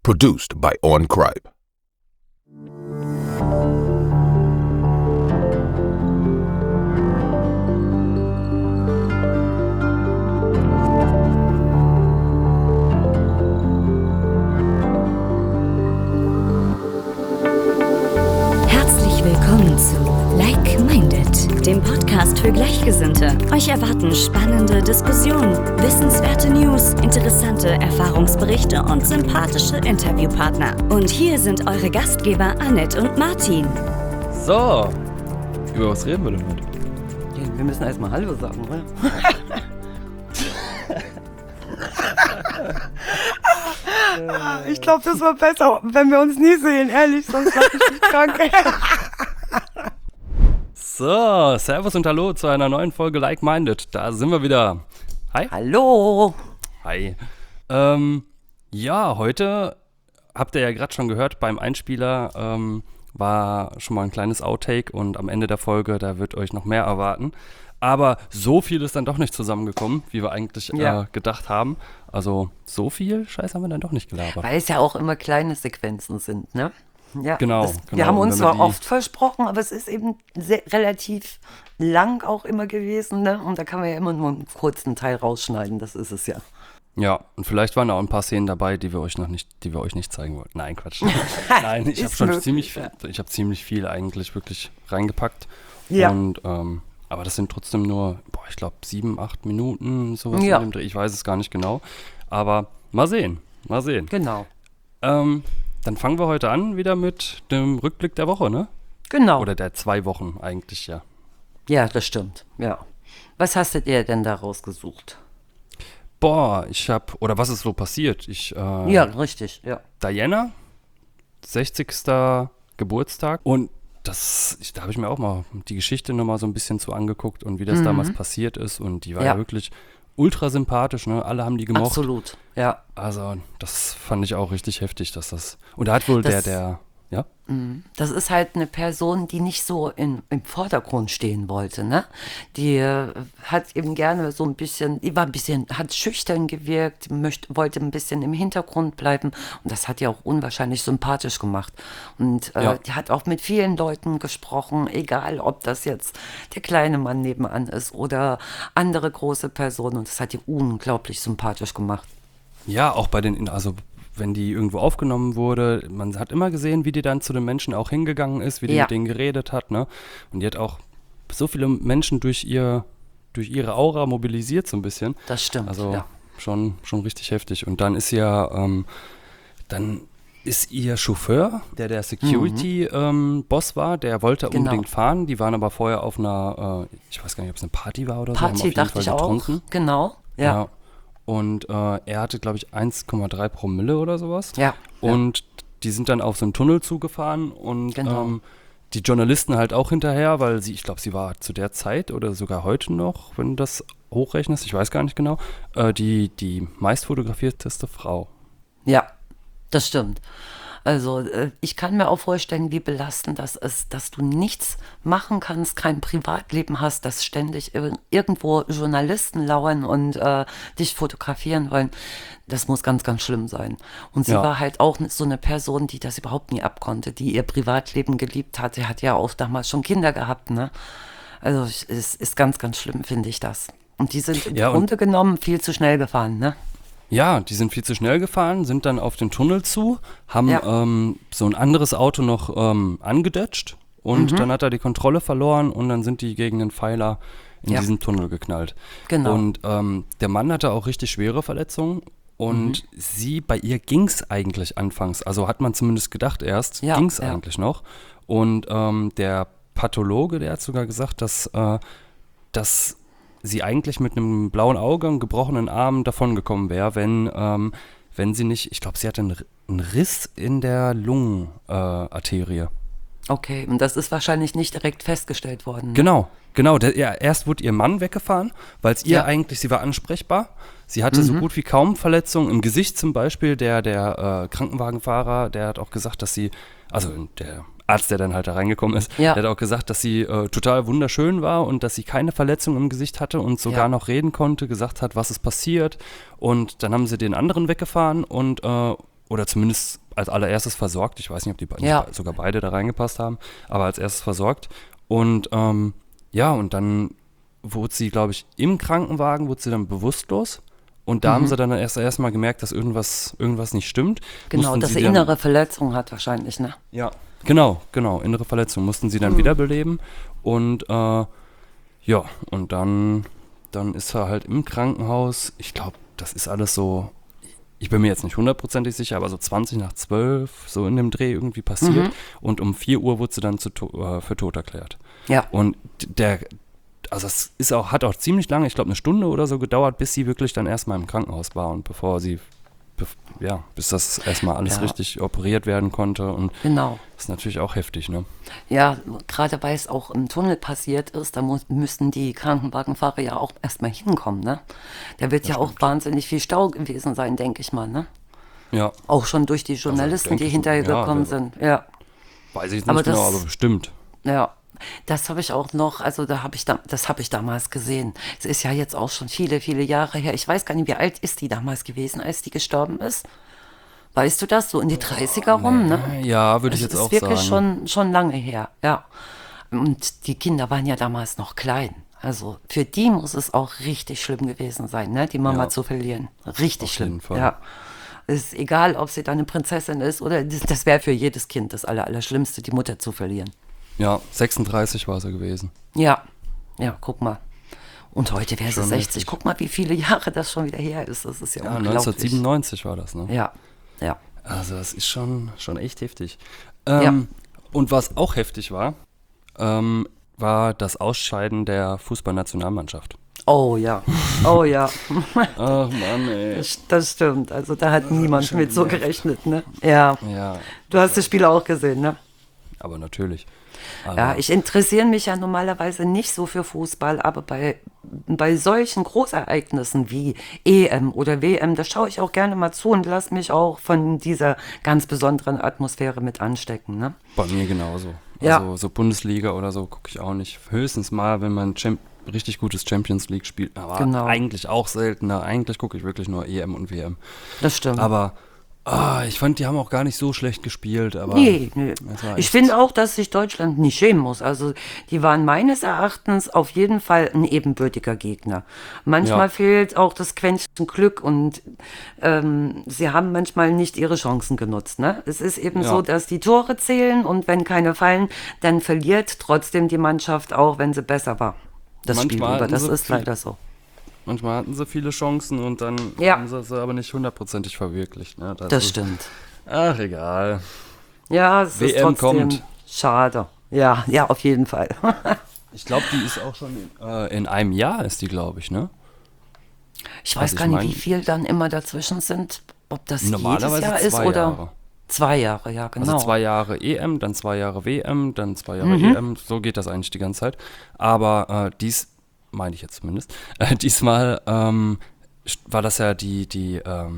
Produced by On Cripe. Willkommen zu Like Minded, dem Podcast für Gleichgesinnte. Euch erwarten spannende Diskussionen, wissenswerte News, interessante Erfahrungsberichte und sympathische Interviewpartner. Und hier sind eure Gastgeber Annette und Martin. So, über was reden wir denn heute? Ja, wir müssen erstmal Hallo sagen, oder? Ich glaube, das war besser, wenn wir uns nie sehen, ehrlich, sonst mache ich mich krank. So, Servus und Hallo zu einer neuen Folge Like Minded. Da sind wir wieder. Hi. Hallo. Hi. Ja, heute habt ihr ja gerade schon gehört, beim Einspieler war schon mal ein kleines Outtake und am Ende der Folge, da wird euch noch mehr erwarten. Aber so viel ist dann doch nicht zusammengekommen, wie wir eigentlich gedacht haben. Also so viel Scheiß haben wir dann doch nicht gelabert. Weil es ja auch immer kleine Sequenzen sind, ne? Ja, Genau. Wir haben uns zwar oft versprochen, aber es ist eben relativ lang auch immer gewesen, ne? Und da kann man ja immer nur einen kurzen Teil rausschneiden, das ist es ja. Ja, und vielleicht waren da auch ein paar Szenen dabei, die wir euch nicht zeigen wollten. Nein, Quatsch. Nein, ich habe schon ziemlich viel eigentlich wirklich reingepackt. Ja. Und aber das sind trotzdem nur, ich glaube 7, 8 Minuten, sowas in dem Dreh. Ich weiß es gar nicht genau. Aber mal sehen. Genau. Dann fangen wir heute an wieder mit dem Rückblick der Woche, ne? Genau. Oder der 2 Wochen eigentlich, ja. Ja, das stimmt, ja. Was hast du dir denn da rausgesucht? Was ist so passiert? Ja, richtig, ja. Diana, 60. Geburtstag und da habe ich mir auch mal die Geschichte nochmal so ein bisschen zu angeguckt und wie das damals passiert ist und die war ja wirklich ultra sympathisch, ne? Alle haben die gemocht. Absolut, ja. Also das fand ich auch richtig heftig, dass das, und da hat wohl Das ist halt eine Person, die nicht so im Vordergrund stehen wollte, ne? Die hat eben gerne so ein bisschen, hat schüchtern gewirkt, wollte ein bisschen im Hintergrund bleiben und das hat die auch unwahrscheinlich sympathisch gemacht. Und die hat auch mit vielen Leuten gesprochen, egal ob das jetzt der kleine Mann nebenan ist oder andere große Personen und das hat die unglaublich sympathisch gemacht. Ja, auch wenn die irgendwo aufgenommen wurde, man hat immer gesehen, wie die dann zu den Menschen auch hingegangen ist, wie die mit denen geredet hat, ne? Und die hat auch so viele Menschen durch ihre Aura mobilisiert so ein bisschen. Das stimmt, also schon richtig heftig. Und dann ist ihr Chauffeur, der Security-Boss war, der wollte unbedingt fahren. Die waren aber vorher auf einer, ich weiß gar nicht, ob es eine Party war oder so. Party, dachte ich auch, genau, ja. Und er hatte, glaube ich, 1,3 Promille oder sowas. Ja. Und die sind dann auf so einen Tunnel zugefahren und die Journalisten halt auch hinterher, weil ich glaube, sie war zu der Zeit oder sogar heute noch, wenn du das hochrechnest, ich weiß gar nicht genau, die meistfotografierteste Frau. Ja, das stimmt. Also ich kann mir auch vorstellen, wie belastend das ist, dass du nichts machen kannst, kein Privatleben hast, dass ständig irgendwo Journalisten lauern und dich fotografieren wollen. Das muss ganz, ganz schlimm sein. Und sie war halt auch so eine Person, die das überhaupt nie abkonnte, die ihr Privatleben geliebt hat. Sie hat ja auch damals schon Kinder gehabt, ne? Also es ist ganz, ganz schlimm, finde ich das. Und die sind im Grunde genommen viel zu schnell gefahren, ne? Ja, die sind viel zu schnell gefahren, sind dann auf den Tunnel zu, haben so ein anderes Auto noch angedetscht und dann hat er die Kontrolle verloren und dann sind die gegen den Pfeiler in diesen Tunnel geknallt. Genau. Und der Mann hatte auch richtig schwere Verletzungen und bei ihr ging es eigentlich anfangs, also hat man zumindest gedacht erst, ging es eigentlich noch. Und der Pathologe, der hat sogar gesagt, dass sie eigentlich mit einem blauen Auge und gebrochenen Arm davongekommen wäre, wenn sie nicht, ich glaube, sie hatte einen Riss in der Lungenarterie. Okay, und das ist wahrscheinlich nicht direkt festgestellt worden. Ne? Genau. Erst wurde ihr Mann weggefahren, weil es ihr eigentlich, sie war ansprechbar. Sie hatte so gut wie kaum Verletzungen im Gesicht zum Beispiel. Der Krankenwagenfahrer, der hat auch gesagt, dass sie, also der Arzt, der dann halt da reingekommen ist, der hat auch gesagt, dass sie total wunderschön war und dass sie keine Verletzung im Gesicht hatte und sogar noch reden konnte, gesagt hat, was ist passiert. Und dann haben sie den anderen weggefahren und oder zumindest als allererstes versorgt. Ich weiß nicht, ob die nicht sogar beide da reingepasst haben, aber als erstes versorgt. Und und dann wurde sie, glaube ich, im Krankenwagen, wurde sie dann bewusstlos. Und da haben sie dann erst mal gemerkt, dass irgendwas nicht stimmt. Genau, dass sie innere Verletzung hat wahrscheinlich, ne? Ja, genau, innere Verletzung mussten sie dann wiederbeleben. Und und dann ist er halt im Krankenhaus. Ich glaube, das ist alles so, ich bin mir jetzt nicht hundertprozentig sicher, aber so 20 nach 12, so in dem Dreh irgendwie passiert. Und um 4 Uhr wurde sie dann für tot erklärt. Ja. Und es hat auch ziemlich lange, ich glaube 1 Stunde oder so gedauert, bis sie wirklich dann erstmal im Krankenhaus war und bis das erstmal alles richtig operiert werden konnte. Und das ist natürlich auch heftig, ne? Ja, gerade weil es auch im Tunnel passiert ist, da müssen die Krankenwagenfahrer ja auch erstmal hinkommen, ne? Da wird auch wahnsinnig viel Stau gewesen sein, denke ich mal, ne? Ja. Auch schon durch die Journalisten, die hinterher gekommen sind, ja. Weiß ich nicht genau, aber bestimmt. Ja. Das habe ich auch noch, also das habe ich damals gesehen. Es ist ja jetzt auch schon viele, viele Jahre her. Ich weiß gar nicht, wie alt ist die damals gewesen, als die gestorben ist? Weißt du das? So in die 30er rum, ne? Ja, würde ich jetzt auch sagen. Das ist wirklich schon lange her, ja. Und die Kinder waren ja damals noch klein. Also für die muss es auch richtig schlimm gewesen sein, ne? Die Mama zu verlieren. Richtig schlimm, jeden Fall. Ja. Es ist egal, ob sie dann eine Prinzessin ist oder das wäre für jedes Kind das Allerschlimmste, die Mutter zu verlieren. Ja, 36 war sie gewesen. Ja, guck mal. Und heute wäre sie 60. Richtig. Guck mal, wie viele Jahre das schon wieder her ist. Das ist ja unglaublich. 1997 war das, ne? Ja. Also das ist schon echt heftig. Und was auch heftig war, war das Ausscheiden der Fußballnationalmannschaft. Oh ja. Ach Mann, ey. Das stimmt. Also da hat niemand mit so gerechnet, ne? Ja. Du hast das Spiel auch gesehen, ne? Aber natürlich. Ja, ich interessiere mich ja normalerweise nicht so für Fußball, aber bei solchen Großereignissen wie EM oder WM, da schaue ich auch gerne mal zu und lasse mich auch von dieser ganz besonderen Atmosphäre mit anstecken. Ne? Bei mir genauso. Also so Bundesliga oder so gucke ich auch nicht. Höchstens mal, wenn man richtig gutes Champions League spielt, aber eigentlich auch seltener. Eigentlich gucke ich wirklich nur EM und WM. Das stimmt. Aber ich fand, die haben auch gar nicht so schlecht gespielt. Aber nee. Ich finde auch, dass sich Deutschland nicht schämen muss. Also die waren meines Erachtens auf jeden Fall ein ebenbürtiger Gegner. Manchmal fehlt auch das Quäntchen Glück und sie haben manchmal nicht ihre Chancen genutzt. Ne? Es ist eben so, dass die Tore zählen und wenn keine fallen, dann verliert trotzdem die Mannschaft auch, wenn sie besser war. Das Spiel über, das ist leider so. Manchmal hatten sie viele Chancen und dann haben sie aber nicht hundertprozentig verwirklicht. Ne? Das stimmt. Ach, egal. Ja, es ist trotzdem kommt. Schade. Ja, auf jeden Fall. Ich glaube, die ist auch schon in einem Jahr ist die, glaube ich, ne? Ich weiß gar nicht, wie viel dann immer dazwischen sind. Ob das normalerweise jedes Jahr ist oder... Jahre. 2 Jahre, ja, genau. Also 2 Jahre EM, dann 2 Jahre WM, dann 2 Jahre EM. So geht das eigentlich die ganze Zeit. Aber meine ich jetzt zumindest. Diesmal war das ja die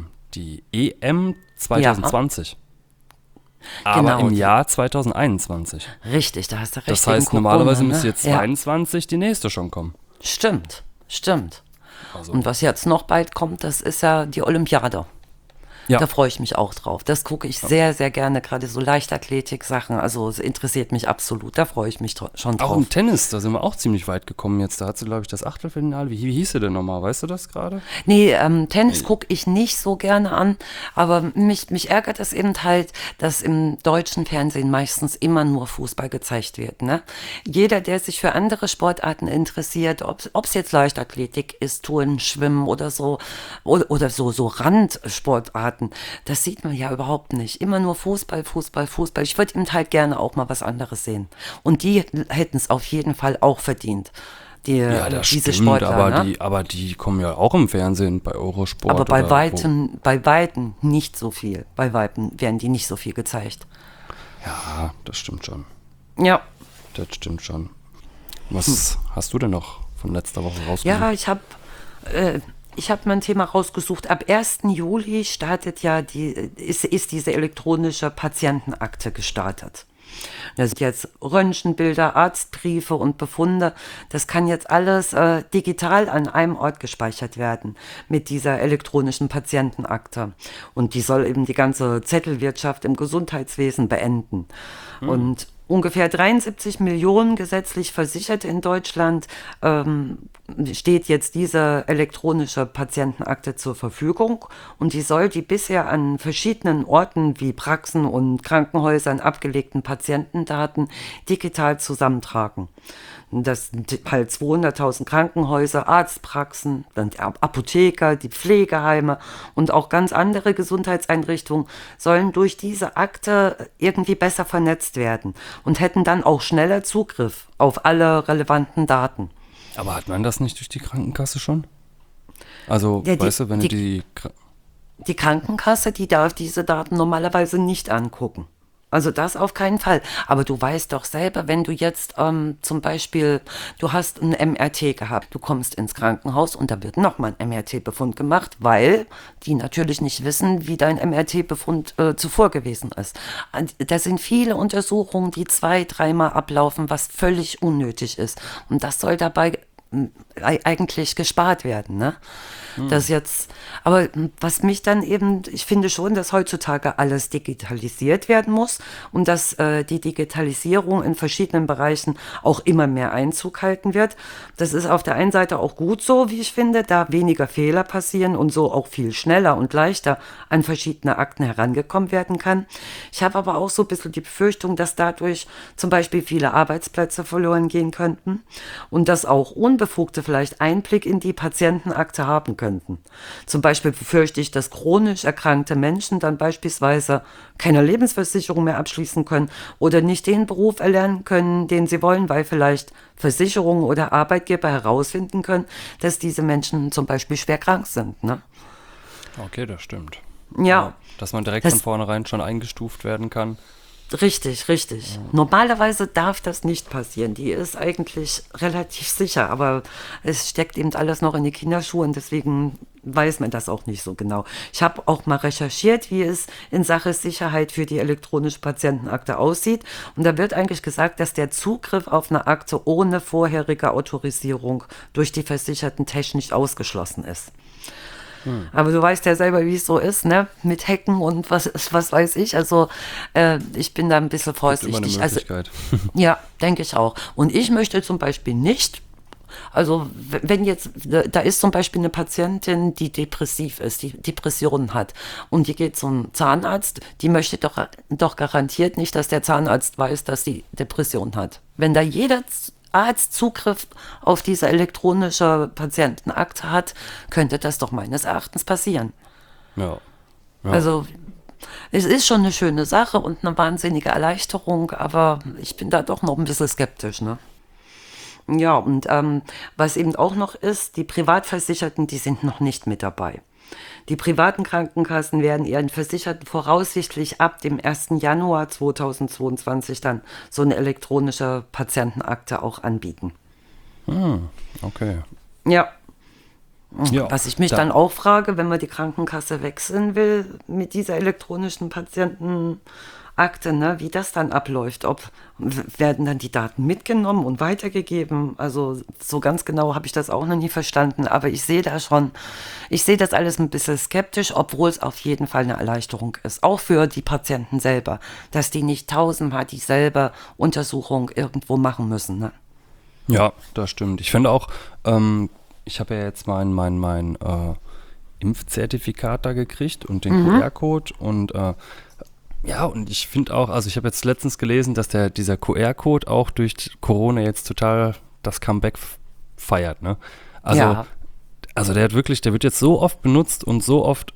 EM 2020. Ja. Aber im Jahr 2021. Richtig, da hast du recht. Das heißt, normalerweise müsste jetzt 22 die nächste schon kommen. Stimmt. Also. Und was jetzt noch bald kommt, das ist ja die Olympiade. Ja. Da freue ich mich auch drauf. Das gucke ich sehr, sehr gerne, gerade so Leichtathletik-Sachen. Also es interessiert mich absolut. Da freue ich mich schon drauf. Auch im Tennis, da sind wir auch ziemlich weit gekommen jetzt. Da hat sie, glaube ich, das Achtelfinale. Wie hieß sie denn nochmal? Weißt du das gerade? Nee, Tennis gucke ich nicht so gerne an. Aber mich ärgert es eben halt, dass im deutschen Fernsehen meistens immer nur Fußball gezeigt wird. Ne? Jeder, der sich für andere Sportarten interessiert, ob es jetzt Leichtathletik ist, Turnen, Schwimmen oder so, oder so Randsportarten, das sieht man ja überhaupt nicht. Immer nur Fußball. Ich würde eben halt gerne auch mal was anderes sehen. Und die hätten es auf jeden Fall auch verdient. Diese stimmt, Sportler. aber die kommen ja auch im Fernsehen bei Eurosport. Aber bei Weitem nicht so viel. Bei Weitem werden die nicht so viel gezeigt. Ja, das stimmt schon. Ja. Das stimmt schon. Was hast du denn noch von letzter Woche rausgesucht? Ja, ich habe mein Thema rausgesucht. Ab 1. Juli startet ja ist diese elektronische Patientenakte gestartet. Das sind jetzt Röntgenbilder, Arztbriefe und Befunde. Das kann jetzt alles digital an einem Ort gespeichert werden mit dieser elektronischen Patientenakte. Und die soll eben die ganze Zettelwirtschaft im Gesundheitswesen beenden. Und ungefähr 73 Millionen gesetzlich Versicherte in Deutschland steht jetzt diese elektronische Patientenakte zur Verfügung und die soll die bisher an verschiedenen Orten wie Praxen und Krankenhäusern abgelegten Patientendaten digital zusammentragen. Das sind halt 200.000 Krankenhäuser, Arztpraxen, dann die Apotheker, die Pflegeheime und auch ganz andere Gesundheitseinrichtungen sollen durch diese Akte irgendwie besser vernetzt werden und hätten dann auch schneller Zugriff auf alle relevanten Daten. Aber hat man das nicht durch die Krankenkasse schon? Also, Ja, weißt du, wenn du die Die Krankenkasse, die darf diese Daten normalerweise nicht angucken. Also das auf keinen Fall. Aber du weißt doch selber, wenn du jetzt zum Beispiel, du hast ein MRT gehabt, du kommst ins Krankenhaus und da wird nochmal ein MRT-Befund gemacht, weil die natürlich nicht wissen, wie dein MRT-Befund zuvor gewesen ist. Da sind viele Untersuchungen, die 2-3 Mal ablaufen, was völlig unnötig ist. Und das soll dabei eigentlich gespart werden, ne? Das jetzt, aber was mich dann eben, ich finde schon, dass heutzutage alles digitalisiert werden muss und dass die Digitalisierung in verschiedenen Bereichen auch immer mehr Einzug halten wird. Das ist auf der einen Seite auch gut so, wie ich finde, da weniger Fehler passieren und so auch viel schneller und leichter an verschiedene Akten herangekommen werden kann. Ich habe aber auch so ein bisschen die Befürchtung, dass dadurch zum Beispiel viele Arbeitsplätze verloren gehen könnten und dass auch Unbefugte vielleicht Einblick in die Patientenakte haben könnten. Zum Beispiel befürchte ich, dass chronisch erkrankte Menschen dann beispielsweise keine Lebensversicherung mehr abschließen können oder nicht den Beruf erlernen können, den sie wollen, weil vielleicht Versicherungen oder Arbeitgeber herausfinden können, dass diese Menschen zum Beispiel schwer krank sind. Ne? Okay, das stimmt. Ja. Dass man direkt von vornherein schon eingestuft werden kann. Richtig, richtig. Ja. Normalerweise darf das nicht passieren. Die ist eigentlich relativ sicher, aber es steckt eben alles noch in die Kinderschuhe und deswegen weiß man das auch nicht so genau. Ich habe auch mal recherchiert, wie es in Sache Sicherheit für die elektronische Patientenakte aussieht. Und da wird eigentlich gesagt, dass der Zugriff auf eine Akte ohne vorherige Autorisierung durch die Versicherten technisch ausgeschlossen ist. Aber du weißt ja selber, wie es so ist, ne? Mit Hacken und was weiß ich. Also ich bin da ein bisschen vorsichtig. Gibt immer eine Möglichkeit. Also, ja, denke ich auch. Und ich möchte zum Beispiel nicht, also wenn jetzt, da ist zum Beispiel eine Patientin, die depressiv ist, die Depressionen hat und die geht zum Zahnarzt, die möchte doch garantiert nicht, dass der Zahnarzt weiß, dass sie Depression hat. Wenn da jeder Arzt Zugriff auf diese elektronische Patientenakte hat, könnte das doch meines Erachtens passieren. Ja. Also es ist schon eine schöne Sache und eine wahnsinnige Erleichterung, aber ich bin da doch noch ein bisschen skeptisch, ne? Ja, und was eben auch noch ist, die Privatversicherten, die sind noch nicht mit dabei. Die privaten Krankenkassen werden ihren Versicherten voraussichtlich ab dem 1. Januar 2022 dann so eine elektronische Patientenakte auch anbieten. Okay. Ja. Ja, Was ich mich dann auch frage, wenn man die Krankenkasse wechseln will mit dieser elektronischen Patientenakte, ne, wie das dann abläuft. Werden dann die Daten mitgenommen und weitergegeben? Also so ganz genau habe ich das auch noch nie verstanden, aber ich sehe das alles ein bisschen skeptisch, obwohl es auf jeden Fall eine Erleichterung ist, auch für die Patienten selber, dass die nicht 1000-mal dieselbe Untersuchung irgendwo machen müssen. Ne? Ja, das stimmt. Ich finde auch, ich habe ja jetzt mein Impfzertifikat da gekriegt und den QR-Code und ja, und ich finde auch, also ich habe jetzt letztens gelesen, dass dieser QR-Code auch durch Corona jetzt total das Comeback feiert, ne? Also, Ja. also der wird jetzt so oft benutzt und so oft,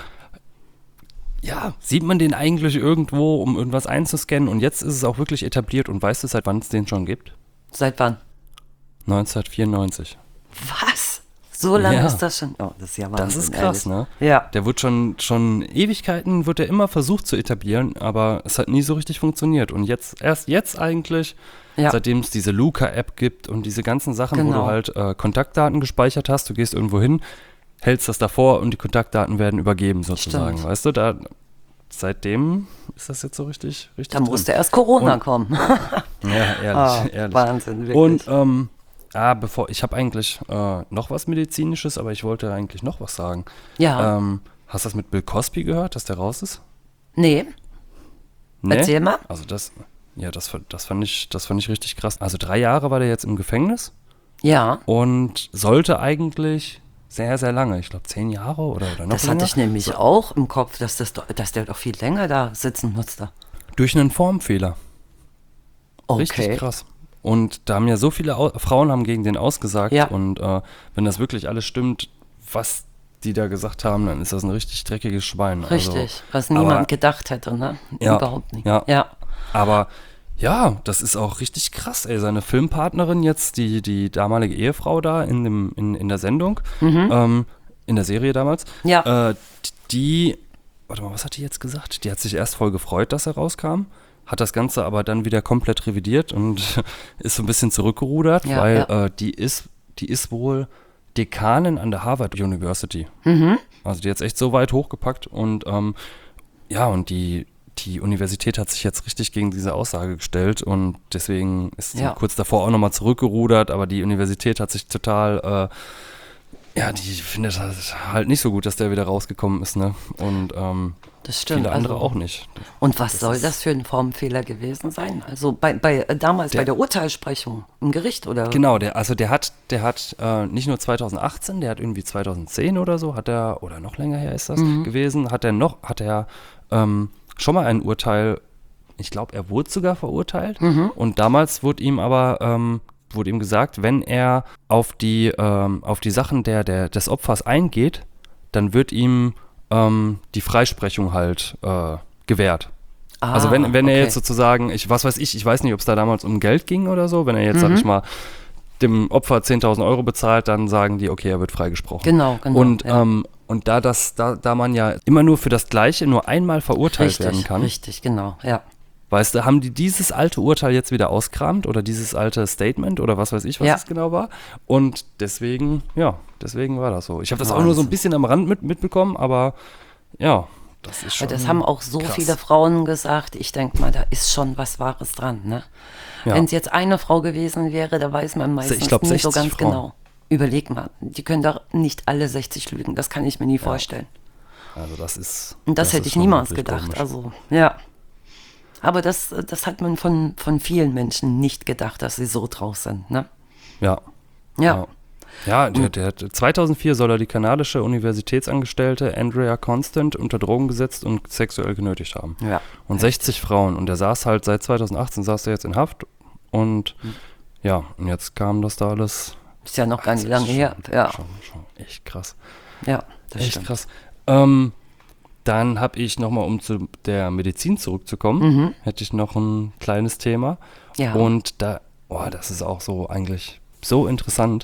sieht man den eigentlich irgendwo, um irgendwas einzuscannen und jetzt ist es auch wirklich etabliert und weißt du, seit wann es den schon gibt? Seit wann? 1994. Was? So lange Ja. ist das schon? Oh, das ist ja Wahnsinn. Das ist krass, ehrlich. ne? Ja. Der wird schon Ewigkeiten, wird er immer versucht zu etablieren, aber es hat nie so richtig funktioniert. Und erst jetzt eigentlich, Ja. seitdem es diese Luca-App gibt und diese ganzen Sachen, wo Genau. du halt Kontaktdaten gespeichert hast, du gehst irgendwo hin, hältst das davor und die Kontaktdaten werden übergeben sozusagen, Stimmt. weißt du? Da seitdem ist das jetzt so richtig Da drin. musste erst Corona kommen. Ja, ehrlich. Wahnsinn, wirklich. Und ich habe eigentlich noch was Medizinisches, aber ich wollte eigentlich noch was sagen. Ja. Hast du das mit Bill Cosby gehört, dass der raus ist? Nee. Erzähl mal. Also das fand ich richtig krass. Also 3 Jahre war der jetzt im Gefängnis Ja. und sollte eigentlich sehr, sehr lange, ich glaube 10 Jahre oder noch Das länger. hatte ich nämlich auch im Kopf, dass der doch viel länger da sitzen musste. Durch einen Formfehler. Okay. Richtig krass. Und da haben ja so viele Frauen haben gegen den ausgesagt. Ja. Und wenn das wirklich alles stimmt, was die da gesagt haben, dann ist das ein richtig dreckiges Schwein. Richtig, was aber- niemand gedacht hätte, ne? Ja, Überhaupt nicht. ja. Aber ja, das ist auch richtig krass, ey. Seine Filmpartnerin jetzt, die damalige Ehefrau da in der Sendung, in der Serie damals, Ja. warte mal, was hat die jetzt gesagt? Die hat sich erst voll gefreut, dass er rauskam, hat das Ganze aber dann wieder komplett revidiert und ist so ein bisschen zurückgerudert, Ja, weil ja. die ist wohl Dekanin an der Harvard University. Also die hat es echt so weit hochgepackt und und die Universität hat sich jetzt richtig gegen diese Aussage gestellt und deswegen ist sie Ja. kurz davor auch nochmal zurückgerudert, aber die Universität hat sich total, die findet das halt nicht so gut, dass der wieder rausgekommen ist, ne? Und Das stimmt. viele andere also, auch nicht. Und was soll das für ein Formfehler gewesen sein? Also damals bei der Urteilssprechung im Gericht, oder? Genau, der hat nicht nur 2018, der hat irgendwie 2010 oder so, oder noch länger her ist das gewesen, hat er schon mal ein Urteil, ich glaube, er wurde sogar verurteilt und damals wurde ihm gesagt, wenn er auf die Sachen des Opfers eingeht, dann wird ihm die Freisprechung halt gewährt. Also wenn er okay. jetzt sozusagen, ich weiß nicht, ob es da damals um Geld ging oder so, wenn er jetzt, sag ich mal, dem Opfer 10.000 Euro bezahlt, dann sagen die, okay, er wird freigesprochen. Genau. Und, ja. und da man ja immer nur für das Gleiche nur einmal verurteilt werden kann, Richtig, genau, ja. weißt du, haben die dieses alte Urteil jetzt wieder auskramt oder dieses alte Statement oder was weiß ich, was Ja. es genau war. Und deswegen war das so. Ich habe das auch Wahnsinn. nur so ein bisschen am Rand mitbekommen, aber ja, das ist schon Weil das haben auch so krass. viele Frauen gesagt. Ich denke mal, da ist schon was Wahres dran, ne? Ja. Wenn es jetzt eine Frau gewesen wäre, da weiß man meistens Ich glaub, nie so 60 ganz Frauen. genau. Überleg mal, die können doch nicht alle 60 lügen. Das kann ich mir nie vorstellen. Also das ist. Und das hätte ist ich schon niemals wirklich gedacht. komisch. Also, ja. Aber das hat man von vielen Menschen nicht gedacht, dass sie so drauf sind, ne? Ja. Ja. Ja, der hat 2004 soll er die kanadische Universitätsangestellte Andrea Constant unter Drogen gesetzt und sexuell genötigt haben. Ja. Und 60 Frauen. Und der saß halt seit 2018 saß er jetzt in Haft. Und ja, und jetzt kam das da alles. Ist ja noch gar nicht Das lange ist her. Ja, Schon echt krass. ja, das Echt stimmt. krass. Dann habe ich nochmal, um zu der Medizin zurückzukommen, hätte ich noch ein kleines Thema. Ja. Und das ist auch so eigentlich so interessant.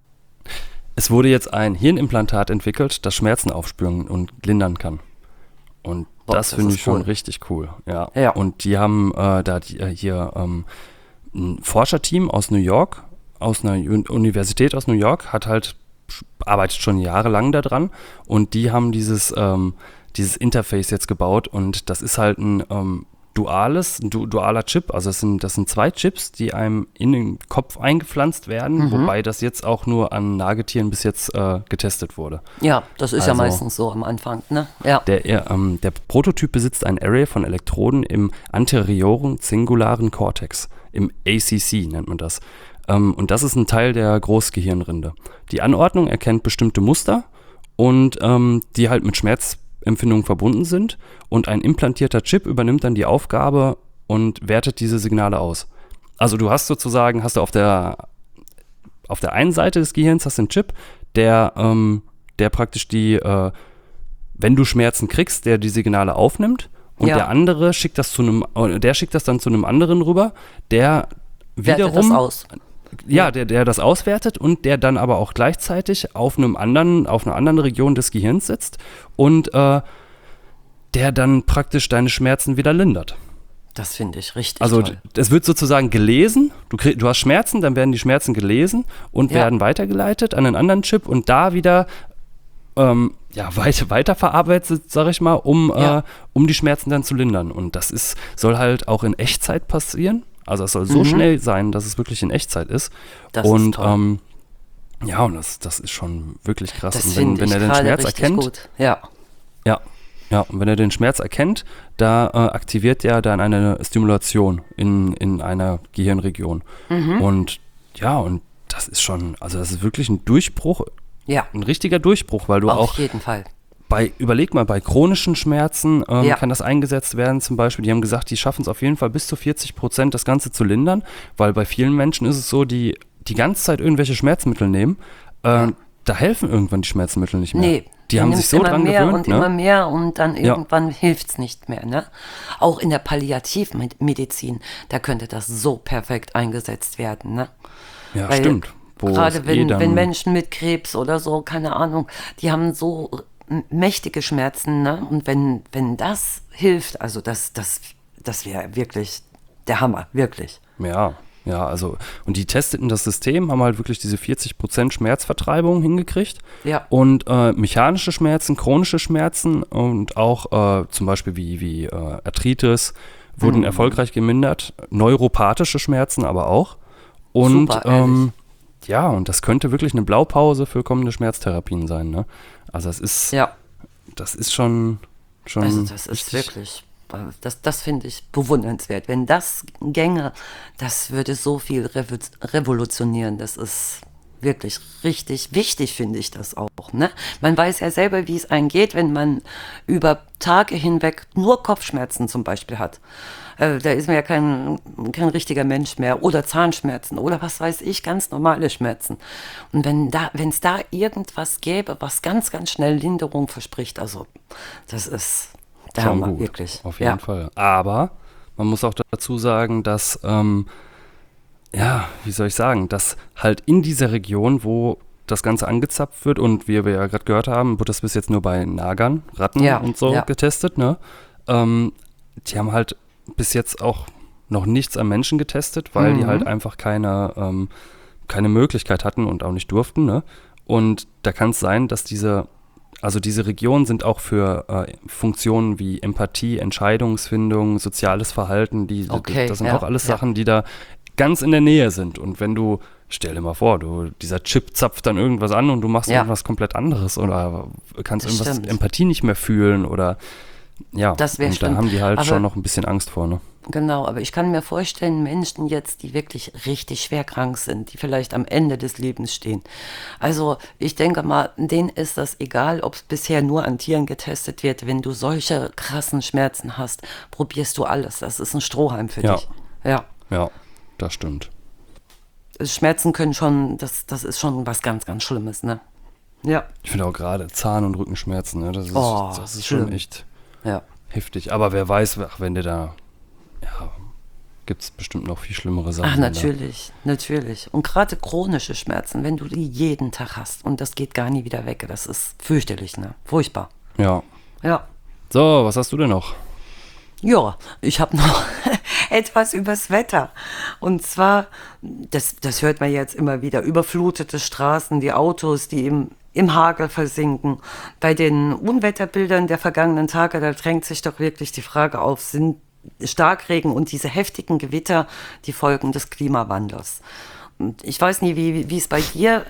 Es wurde jetzt ein Hirnimplantat entwickelt, das Schmerzen aufspüren und lindern kann. Und Boah, das das finde ist ich schon cool. richtig cool. Ja. Ja. Und die haben ein Forscherteam aus New York, aus einer Universität aus New York, arbeitet schon jahrelang daran und die haben dieses Interface jetzt gebaut und das ist halt ein dualer Chip, also das sind 2 Chips, die einem in den Kopf eingepflanzt werden, wobei das jetzt auch nur an Nagetieren bis jetzt getestet wurde. Ja, das ist ja Also- meistens so am Anfang, ne? Ja. Der Prototyp besitzt ein Array von Elektroden im anterioren zingularen Cortex, im ACC nennt man das. Und das ist ein Teil der Großgehirnrinde. Die Anordnung erkennt bestimmte Muster und die halt mit Schmerzempfindungen verbunden sind und ein implantierter Chip übernimmt dann die Aufgabe und wertet diese Signale aus. Also du hast auf der einen Seite des Gehirns hast du einen Chip, der praktisch wenn du Schmerzen kriegst, der die Signale aufnimmt und Ja. der andere schickt das dann zu einem anderen rüber, der Wertet wiederum das aus. ja, der das auswertet und der dann aber auch gleichzeitig auf einer anderen Region des Gehirns sitzt und der dann praktisch deine Schmerzen wieder lindert. Das finde ich richtig Also toll. es wird sozusagen gelesen, du hast Schmerzen, dann werden die Schmerzen gelesen und Ja. werden weitergeleitet an einen anderen Chip und da wieder weiterverarbeitet, sag ich mal, um Ja. die Schmerzen dann zu lindern. Und das soll halt auch in Echtzeit passieren. Also es soll so schnell sein, dass es wirklich in Echtzeit ist. Das und ist toll. ja, und das ist schon wirklich krass. Das Und finde wenn ich er den gerade Schmerz richtig erkennt, gut. Ja. ja, und wenn er den Schmerz erkennt, da aktiviert er dann eine Stimulation in einer Gehirnregion. Und ja, und das ist schon, also das ist wirklich ein Durchbruch, Ja, ein richtiger Durchbruch, weil du auf auch jeden Fall. überleg mal, bei chronischen Schmerzen Ja. kann das eingesetzt werden zum Beispiel. Die haben gesagt, die schaffen es auf jeden Fall bis zu 40% das Ganze zu lindern, weil bei vielen Menschen ist es so, die ganze Zeit irgendwelche Schmerzmittel nehmen, da helfen irgendwann die Schmerzmittel nicht mehr. Nee, Die du haben sich nimmst so immer dran mehr gewöhnt, und immer mehr und dann Ja. irgendwann hilft es nicht mehr. Ne? Auch in der Palliativmedizin, da könnte das so perfekt eingesetzt werden. Ne? Ja, Weil stimmt. Wo gerade es wenn Menschen mit Krebs oder so, keine Ahnung, die haben so mächtige Schmerzen. Ne? Und wenn das hilft, also das wäre wirklich der Hammer, wirklich. Ja, also, und die testeten das System, haben halt wirklich diese 40% Schmerzvertreibung hingekriegt. Ja. Und mechanische Schmerzen, chronische Schmerzen und auch zum Beispiel wie Arthritis wurden erfolgreich gemindert. Neuropathische Schmerzen aber auch. Und Super, ehrlich. ja, und das könnte wirklich eine Blaupause für kommende Schmerztherapien sein. Ne? Also Ja. das ist schon Also das ist wirklich, das finde ich bewundernswert. Wenn das gänge, das würde so viel revolutionieren. Das ist wirklich richtig wichtig, finde ich das auch. Ne? Man weiß ja selber, wie es einem geht, wenn man über Tage hinweg nur Kopfschmerzen zum Beispiel hat. Da ist man ja kein richtiger Mensch mehr. Oder Zahnschmerzen oder was weiß ich, ganz normale Schmerzen. Und wenn es da irgendwas gäbe, was ganz, ganz schnell Linderung verspricht, also das ist der schon Hammer, gut, wirklich. auf jeden Fall. Aber man muss auch dazu sagen, dass, wie soll ich sagen, dass halt in dieser Region, wo das Ganze angezapft wird und wie wir ja gerade gehört haben, wird das bis jetzt nur bei Nagern, Ratten Ja, und so ja. getestet, ne? Die haben halt bis jetzt auch noch nichts am Menschen getestet, weil die halt einfach keine Möglichkeit hatten und auch nicht durften, ne? Und da kann es sein, dass diese Regionen sind auch für Funktionen wie Empathie, Entscheidungsfindung, soziales Verhalten, Okay, das sind ja, auch alles ja. Sachen, die da ganz in der Nähe sind. Und wenn stell dir mal vor, dieser Chip zapft dann irgendwas an und du machst Ja. irgendwas komplett anderes oder kannst Das irgendwas stimmt. Empathie nicht mehr fühlen oder ja, Das wär und schlimm. da haben die halt Aber- schon noch ein bisschen Angst vor, ne? Genau, aber ich kann mir vorstellen, Menschen jetzt, die wirklich richtig schwer krank sind, die vielleicht am Ende des Lebens stehen. Also ich denke mal, denen ist das egal, ob es bisher nur an Tieren getestet wird. Wenn du solche krassen Schmerzen hast, probierst du alles. Das ist ein Strohhalm für Ja. dich. Ja. Ja, das stimmt. Schmerzen können schon, das ist schon was ganz, ganz Schlimmes, ne? Ja. Ich finde auch gerade Zahn- und Rückenschmerzen, ne? Das ist schlimm. schon echt Ja. heftig. Aber wer weiß, wenn der da, ja, gibt es bestimmt noch viel schlimmere Sachen. Ach, natürlich, natürlich. Und gerade chronische Schmerzen, wenn du die jeden Tag hast und das geht gar nie wieder weg, das ist fürchterlich, ne? Furchtbar. Ja. Ja. So, was hast du denn noch? Ja, ich habe noch etwas übers Wetter. Und zwar, das hört man jetzt immer wieder, überflutete Straßen, die Autos, die im Hagel versinken. Bei den Unwetterbildern der vergangenen Tage, da drängt sich doch wirklich die Frage auf, sind Starkregen und diese heftigen Gewitter die Folgen des Klimawandels? Und ich weiß nie, wie es bei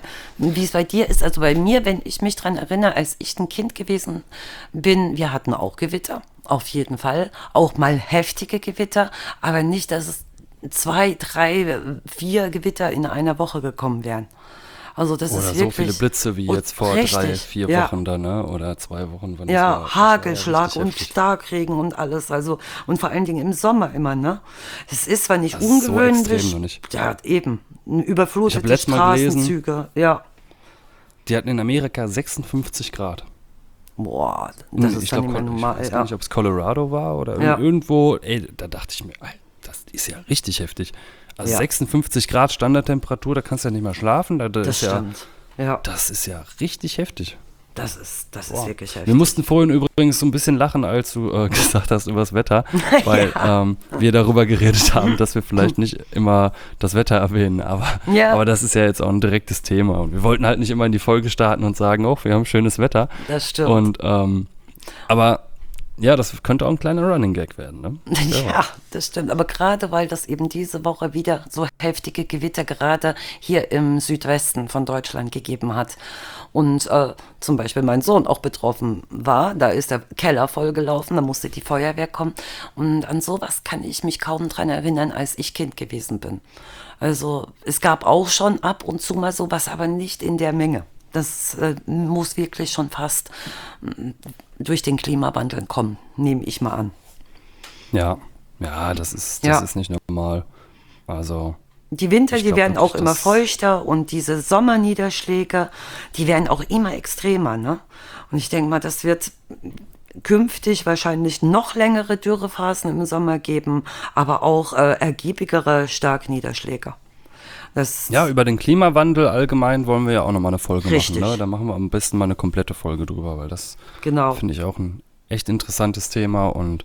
dir ist. Also bei mir, wenn ich mich daran erinnere, als ich ein Kind gewesen bin, wir hatten auch Gewitter, auf jeden Fall. Auch mal heftige Gewitter, aber nicht, dass es 2, 3, 4 Gewitter in einer Woche gekommen wären. Also das Oder ist so wirklich viele Blitze wie und jetzt vor richtig, 3, 4 ja. Wochen da, ne? Oder 2 Wochen. Wann Ja, das war Hagelschlag richtig und heftig. Starkregen und alles. Also, und vor allen Dingen im Sommer immer, ne? Es ist zwar nicht Das ist so ungewöhnlich. extrem noch nicht. Ja, eben. Ich hab Überflutete letztes Mal gelesen- Straßenzüge. Ja. Die hatten in Amerika 56 Grad. Boah, das ist ich dann glaub, nicht mehr ich normal. weiß Ja. gar nicht, ob es Colorado war oder Ja. irgendwo. Ey, da dachte ich mir, ey, das ist ja richtig heftig. Also Ja. 56 Grad Standardtemperatur, da kannst du ja nicht mehr schlafen. Das ist ja, stimmt. Ja. das ist ja richtig heftig. Das ist wirklich heftig. Wir mussten vorhin übrigens so ein bisschen lachen, als du gesagt hast über das Wetter, weil wir darüber geredet haben, dass wir vielleicht nicht immer das Wetter erwähnen, aber das ist ja jetzt auch ein direktes Thema und wir wollten halt nicht immer in die Folge starten und sagen, oh, wir haben schönes Wetter. Das stimmt. Und aber ja, das könnte auch ein kleiner Running Gag werden, ne? Ja, das stimmt. Aber gerade weil das eben diese Woche wieder so heftige Gewitter gerade hier im Südwesten von Deutschland gegeben hat und zum Beispiel mein Sohn auch betroffen war, da ist der Keller vollgelaufen, da musste die Feuerwehr kommen und an sowas kann ich mich kaum dran erinnern, als ich Kind gewesen bin. Also es gab auch schon ab und zu mal sowas, aber nicht in der Menge. Das muss wirklich schon fast durch den Klimawandel kommen, nehme ich mal an. Ja, das ist nicht normal. Also die Winter, die werden auch wirklich, immer feuchter und diese Sommerniederschläge, die werden auch immer extremer, ne? Und ich denke mal, das wird künftig wahrscheinlich noch längere Dürrephasen im Sommer geben, aber auch ergiebigere Starkniederschläge. Über den Klimawandel allgemein wollen wir ja auch nochmal eine Folge Richtig. machen. Ne? Da machen wir am besten mal eine komplette Folge drüber, weil das finde ich auch ein echt interessantes Thema und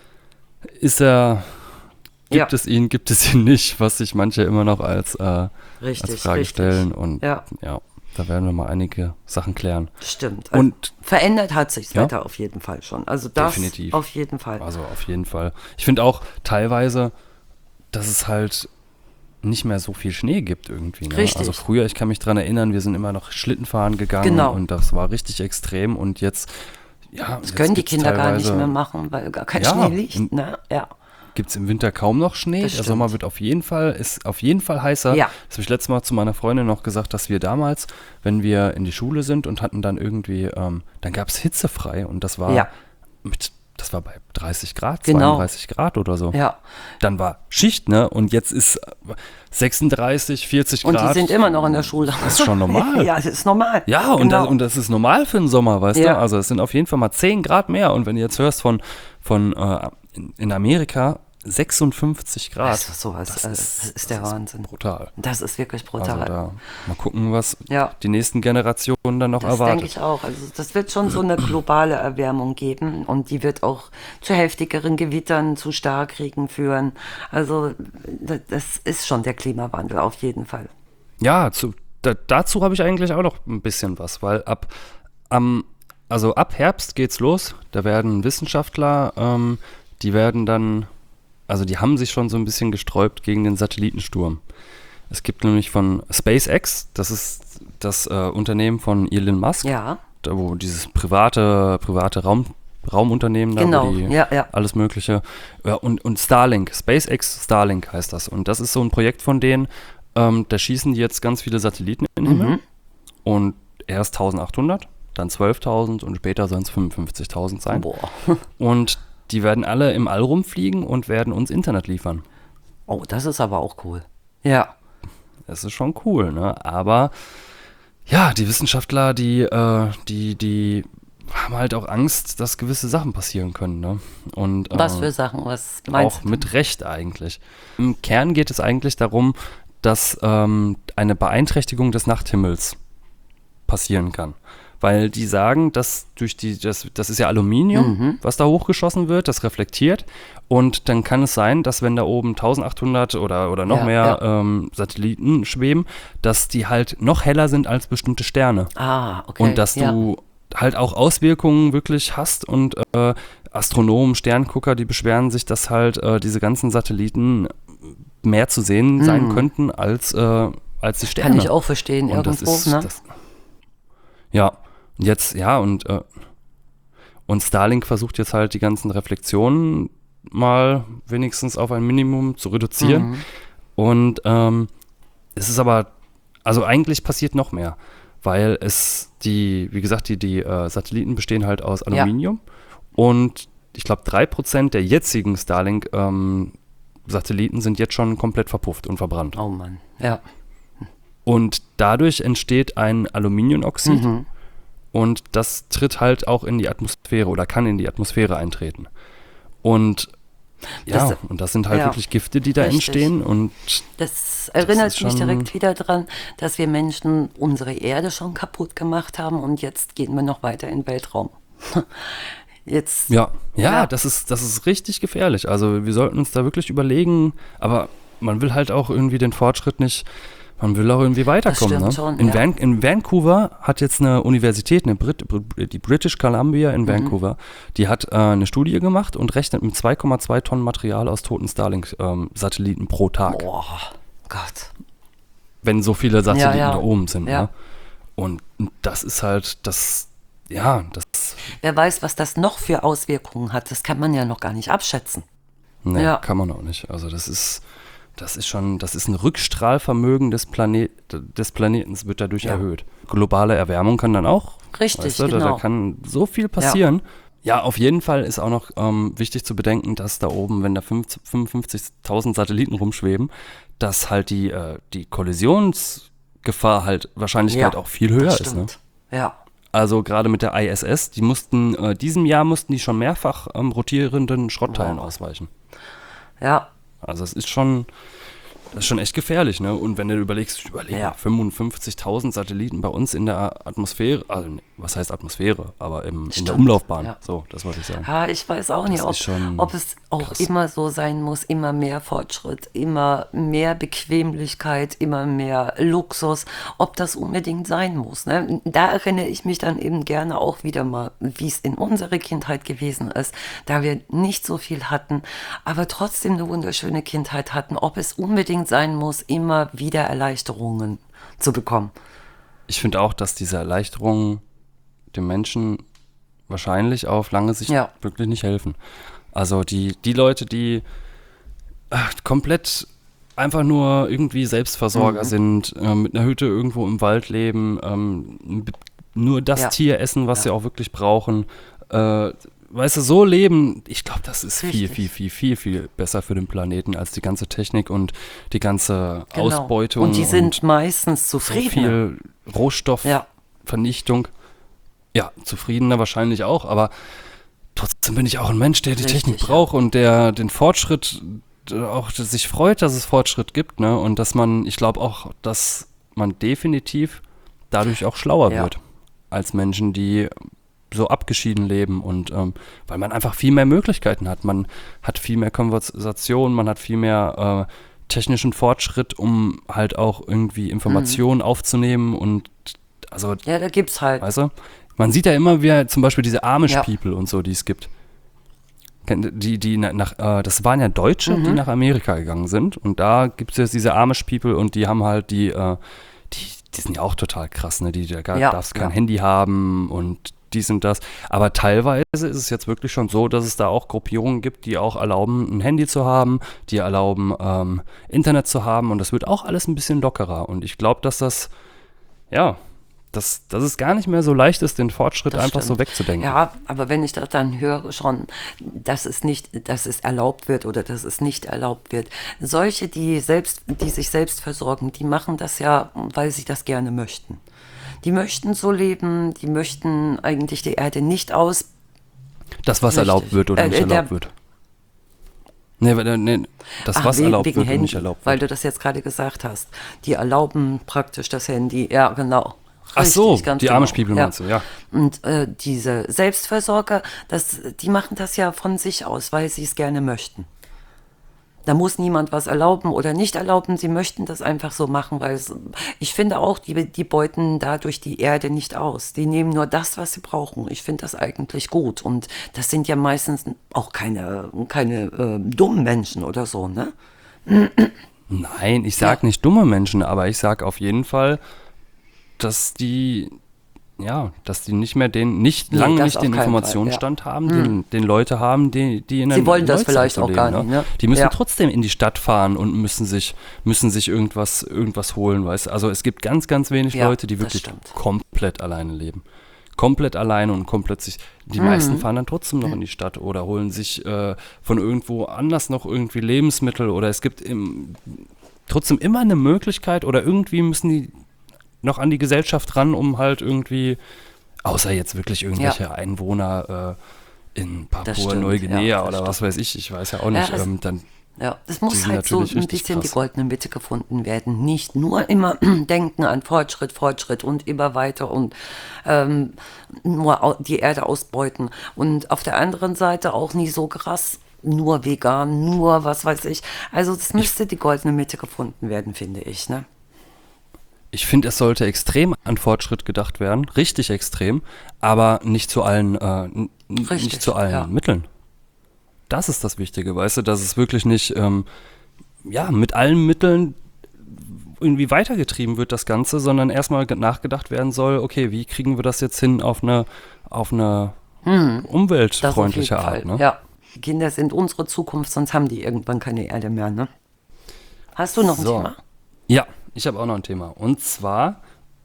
gibt es ihn nicht, was sich manche immer noch als Frage stellen und da werden wir mal einige Sachen klären. Stimmt. Und verändert hat sich das Wetter auf jeden Fall schon. Also das definitiv. Auf jeden Fall. Also auf jeden Fall. Ich finde auch teilweise, dass es halt nicht mehr so viel Schnee gibt irgendwie. Ne? Richtig. Also früher, ich kann mich dran erinnern, wir sind immer noch Schlittenfahren gegangen und das war richtig extrem und jetzt, das können die Kinder gar nicht mehr machen, weil gar kein Schnee liegt. Ne? Ja. Gibt es im Winter kaum noch Schnee. Der Sommer ist auf jeden Fall heißer. Ja. Das habe ich letztes Mal zu meiner Freundin noch gesagt, dass wir damals, wenn wir in die Schule sind und hatten dann irgendwie, dann gab es hitzefrei und das war das war bei 30 Grad, 32 Grad oder so. Ja. Dann war Schicht, ne? Und jetzt ist 36, 40 Grad. Und die sind immer noch in der Schule. Das ist schon normal. Ja, das ist normal. Ja, und das ist normal für den Sommer, weißt du? Also es sind auf jeden Fall mal 10 Grad mehr. Und wenn du jetzt hörst von in Amerika 56 Grad. Also sowas, das ist der Wahnsinn. Brutal. Das ist wirklich brutal. Also da mal gucken, was die nächsten Generationen dann noch erwartet. Das denke ich auch. Also das wird schon so eine globale Erwärmung geben und die wird auch zu heftigeren Gewittern, zu Starkregen führen. Also das ist schon der Klimawandel auf jeden Fall. Ja, dazu habe ich eigentlich auch noch ein bisschen was, weil ab Herbst geht's los. Da werden Wissenschaftler, die werden dann, also die haben sich schon so ein bisschen gesträubt gegen den Satellitensturm. Es gibt nämlich von SpaceX, das ist das Unternehmen von Elon Musk, da wo dieses private Raumunternehmen da, wo die alles Mögliche, und Starlink, SpaceX Starlink heißt das. Und das ist so ein Projekt von denen, da schießen die jetzt ganz viele Satelliten in den Himmel und erst 1800, dann 12.000 und später sollen es 55.000 sein. Boah. Und die werden alle im All rumfliegen und werden uns Internet liefern. Oh, das ist aber auch cool. Ja. Das ist schon cool, ne? Aber ja, die Wissenschaftler, die haben halt auch Angst, dass gewisse Sachen passieren können, ne? Und, was für Sachen? Was meinst du? Auch mit Recht eigentlich. Im Kern geht es eigentlich darum, dass eine Beeinträchtigung des Nachthimmels passieren kann. Weil die sagen, dass das ist ja Aluminium, was da hochgeschossen wird, das reflektiert. Und dann kann es sein, dass wenn da oben 1800 oder noch mehr Satelliten schweben, dass die halt noch heller sind als bestimmte Sterne. Ah, okay. Und dass du halt auch Auswirkungen wirklich hast. Und Astronomen, Sterngucker, die beschweren sich, dass halt diese ganzen Satelliten mehr zu sehen sein könnten als die Sterne. Kann ich auch verstehen, und irgendwo, ne? Jetzt, und Starlink versucht jetzt halt die ganzen Reflexionen mal wenigstens auf ein Minimum zu reduzieren. Und es ist aber, also eigentlich passiert noch mehr, weil wie gesagt, die Satelliten bestehen halt aus Aluminium und ich glaube 3% der jetzigen Starlink-Satelliten sind jetzt schon komplett verpufft und verbrannt. Oh Mann, ja. Und dadurch entsteht ein Aluminiumoxid. Und das tritt halt auch in die Atmosphäre oder kann in die Atmosphäre eintreten. Und Ja, und das sind halt wirklich Gifte, die da entstehen. Und das erinnert ist mich schon- direkt wieder dran, dass wir Menschen unsere Erde schon kaputt gemacht haben und jetzt gehen wir noch weiter in den Weltraum. Jetzt, Ja, Ja. das ist richtig gefährlich. Also wir sollten uns da wirklich überlegen, aber man will halt auch irgendwie den Fortschritt nicht, man will auch irgendwie weiterkommen. stimmt Ne? schon, in, ja. in Vancouver hat jetzt eine Universität, die British Columbia in Vancouver, die hat eine Studie gemacht und rechnet mit 2,2 Tonnen Material aus toten Starlink-Satelliten pro Tag, boah, Gott. wenn so viele Satelliten Ja, ja. da oben sind. Ja. Ne? Und das ist halt das, ja, das Wer weiß, was das noch für Auswirkungen hat, das kann man ja noch gar nicht abschätzen. Nee, Ja. kann man auch nicht. Also das ist ein Rückstrahlvermögen des Planetens wird dadurch erhöht. Globale Erwärmung kann dann auch, Richtig, weißt du, da genau. kann so viel passieren. Ja, auf jeden Fall ist auch noch wichtig zu bedenken, dass da oben, wenn da 55.000 Satelliten rumschweben, dass halt die Kollisionsgefahr halt Wahrscheinlichkeit auch viel höher das ist. Ne? stimmt. Ja. Also gerade mit der ISS, die mussten, diesem Jahr mussten die schon mehrfach rotierenden Schrottteilen ausweichen. Ja, Also es ist schon echt gefährlich, ne? Und wenn du überlegst, Ja. 55.000 Satelliten bei uns in der Atmosphäre, also was heißt Atmosphäre, aber in der Stimmt, Umlaufbahn, ja. so, das wollte ich sagen. Ja, ich weiß auch nicht, Das ist schon ob es auch krass. immer so sein muss, immer mehr Fortschritt, immer mehr Bequemlichkeit, immer mehr Luxus, ob das unbedingt sein muss. Ne? Da erinnere ich mich dann eben gerne auch wieder mal, wie es in unserer Kindheit gewesen ist, da wir nicht so viel hatten, aber trotzdem eine wunderschöne Kindheit hatten, ob es unbedingt sein muss, immer wieder Erleichterungen zu bekommen. Ich finde auch, dass diese Erleichterungen dem Menschen wahrscheinlich auf lange Sicht Ja. wirklich nicht helfen. Also die Leute, die komplett einfach nur irgendwie Selbstversorger sind, mit einer Hütte irgendwo im Wald leben, nur das Ja. Tier essen, was sie auch wirklich brauchen, weißt du, so leben, ich glaube, das ist Richtig. viel besser für den Planeten als die ganze Technik und die ganze Genau. Ausbeutung Und die sind meistens so zufrieden. viel Rohstoffvernichtung. Ja, zufriedener wahrscheinlich auch, aber trotzdem bin ich auch ein Mensch, der die Richtig, Technik ja. braucht und der den Fortschritt auch sich freut, dass es Fortschritt gibt, ne? Und dass ich glaube auch, dass man definitiv dadurch auch schlauer Ja. wird als Menschen, die so abgeschieden leben und weil man einfach viel mehr Möglichkeiten hat. Man hat viel mehr Konversation, man hat viel mehr technischen Fortschritt, um halt auch irgendwie Informationen aufzunehmen und also, Ja, da gibt's halt. weißt du, man sieht ja immer wieder zum Beispiel diese Amish Ja. People und so, die es gibt. Das waren ja Deutsche, die nach Amerika gegangen sind und da gibt es jetzt diese Amish People und die haben halt die sind ja auch total krass, ne? Ja, Darfst kein ja. Handy haben und dies und das. Aber teilweise ist es jetzt wirklich schon so, dass es da auch Gruppierungen gibt, die auch erlauben, ein Handy zu haben, die erlauben, Internet zu haben und das wird auch alles ein bisschen lockerer. Und ich glaube, dass dass es gar nicht mehr so leicht ist, den Fortschritt Das einfach so stimmt. wegzudenken. Ja, aber wenn ich das dann höre schon, dass es erlaubt wird oder dass es nicht erlaubt wird. Solche, die sich selbst versorgen, die machen das ja, weil sie das gerne möchten. Die möchten so leben, die möchten eigentlich die Erde nicht aus. Das, was Richtig. erlaubt wird oder nicht erlaubt wird. Nee, das, was erlaubt wegen wird und Handy, nicht erlaubt weil wird. du das jetzt gerade gesagt hast. Die erlauben praktisch das Handy. Ja, genau. Ach so, Richtig, ganz die genau. Amish People meinst du, ja. Und diese Selbstversorger, die machen das ja von sich aus, weil sie es gerne möchten. Da muss niemand was erlauben oder nicht erlauben. Sie möchten das einfach so machen, weil ich finde auch, die beuten dadurch die Erde nicht aus. Die nehmen nur das, was sie brauchen. Ich finde das eigentlich gut. Und das sind ja meistens auch keine dummen Menschen oder so, ne? Nein, ich sag nicht dumme Menschen, aber ich sag auf jeden Fall, dass die nicht mehr den das auf keinen Informationsstand haben, den Leute haben, die in der Sie wollen das Neuzeit vielleicht so auch leben, gar nicht, ne? Die müssen Ja. trotzdem in die Stadt fahren und müssen sich irgendwas holen, weißt du? Also es gibt ganz, ganz wenig Ja, Leute, die das wirklich stimmt. komplett alleine leben. Komplett alleine und die meisten fahren dann trotzdem noch in die Stadt oder holen sich von irgendwo anders noch irgendwie Lebensmittel oder es gibt trotzdem immer eine Möglichkeit oder irgendwie müssen die noch an die Gesellschaft ran, um halt irgendwie, außer jetzt wirklich irgendwelche Einwohner in Das stimmt, Papua-Neuguinea ja, das oder was weiß ich weiß ja auch nicht. Ja, Dann Ja, es die muss sind halt so natürlich ein richtig bisschen die krass. goldene Mitte gefunden werden. Nicht nur immer denken an Fortschritt, Fortschritt und immer weiter und nur die Erde ausbeuten. Und auf der anderen Seite auch nie so krass, nur vegan, nur was weiß ich. Also es müsste die goldene Mitte gefunden werden, finde ich. Ne? Ich finde, es sollte extrem an Fortschritt gedacht werden, richtig extrem, aber nicht zu allen, nicht Richtig, zu allen ja. Mitteln. Das ist das Wichtige, weißt du, dass es wirklich nicht, mit allen Mitteln irgendwie weitergetrieben wird, das Ganze, sondern erstmal nachgedacht werden soll, okay, wie kriegen wir das jetzt hin auf eine Das umweltfreundliche auf jeden Art, Fall. ne? Ja, die Kinder sind unsere Zukunft, sonst haben die irgendwann keine Erde mehr. Ne? Hast du noch ein So. Thema? Ja, ich habe auch noch ein Thema. Und zwar,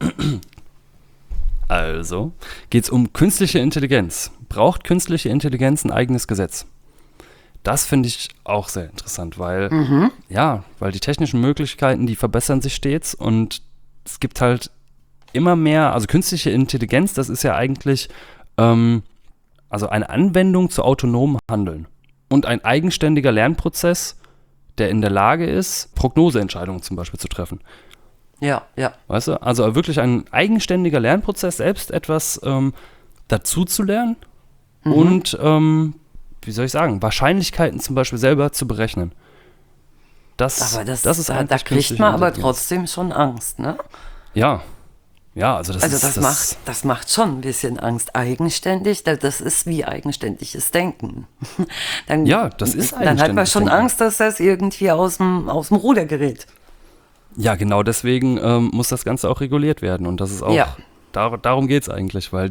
also, geht es um künstliche Intelligenz. Braucht künstliche Intelligenz ein eigenes Gesetz? Das finde ich auch sehr interessant, weil, weil die technischen Möglichkeiten, die verbessern sich stets und es gibt halt immer mehr, also künstliche Intelligenz, das ist ja eigentlich also eine Anwendung zu autonomem Handeln und ein eigenständiger Lernprozess, der in der Lage ist, Prognoseentscheidungen zum Beispiel zu treffen. Ja, ja. Weißt du? Also wirklich ein eigenständiger Lernprozess, selbst etwas dazu zu lernen und, wie soll ich sagen, Wahrscheinlichkeiten zum Beispiel selber zu berechnen. Das Aber ist da eigentlich kriegt künstliche man aber Intelligenz. trotzdem schon Angst, ne? Ja, also das Also ist das macht schon ein bisschen Angst. Eigenständig, das ist wie eigenständiges Denken. Dann, Ja, das ist Dann hat man eigenständiges schon Denken. Angst, dass das irgendwie aus dem Ruder gerät. Ja, genau deswegen muss das Ganze auch reguliert werden. Und das ist auch, Ja. darum geht es eigentlich, weil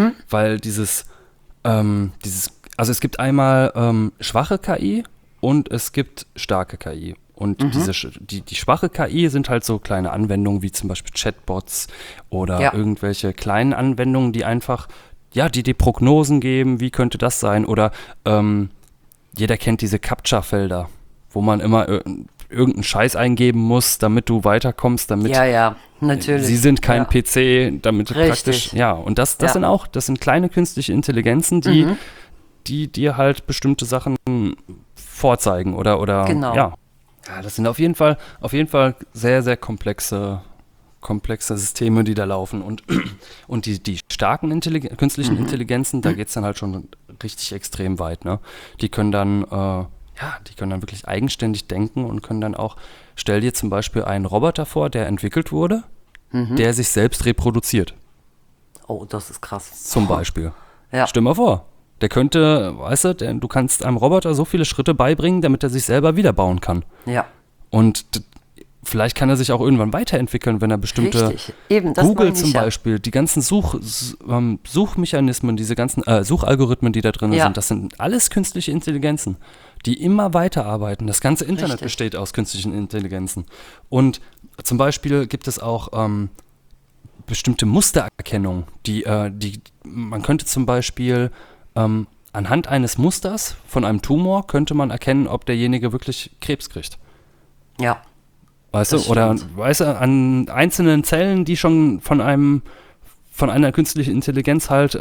also es gibt einmal schwache KI und es gibt starke KI. Und die schwache KI sind halt so kleine Anwendungen wie zum Beispiel Chatbots oder irgendwelche kleinen Anwendungen, die einfach, die Prognosen geben, wie könnte das sein? Oder jeder kennt diese CAPTCHA-Felder, wo man immer irgendeinen Scheiß eingeben muss, damit du weiterkommst, damit Ja, natürlich. sie sind kein Ja. PC, damit du Richtig. praktisch, und das Ja. das sind kleine künstliche Intelligenzen, die dir halt bestimmte Sachen vorzeigen oder Genau. Ja, das sind auf jeden Fall sehr, sehr komplexe Systeme, die da laufen und die starken künstlichen Intelligenzen, da geht es dann halt schon richtig extrem weit, ne? Die können dann wirklich eigenständig denken und können dann auch, stell dir zum Beispiel einen Roboter vor, der entwickelt wurde, der sich selbst reproduziert, Oh, das ist krass. zum Beispiel. Ja. Stell mal vor, der könnte, weißt du, du kannst einem Roboter so viele Schritte beibringen, damit er sich selber wieder bauen kann. Ja. Und vielleicht kann er sich auch irgendwann weiterentwickeln, wenn er bestimmte Richtig. Eben, das Google meine ich zum ja. Beispiel, die ganzen Suchmechanismen, diese ganzen Suchalgorithmen, die da drin Ja. sind, das sind alles künstliche Intelligenzen, die immer weiterarbeiten. Das ganze Internet Richtig. besteht aus künstlichen Intelligenzen. Und zum Beispiel gibt es auch bestimmte Mustererkennung, man könnte zum Beispiel anhand eines Musters von einem Tumor könnte man erkennen, ob derjenige wirklich Krebs kriegt. Ja. Weißt du? Das Oder stimmt. weißt du, an einzelnen Zellen, die schon von einer künstlichen Intelligenz halt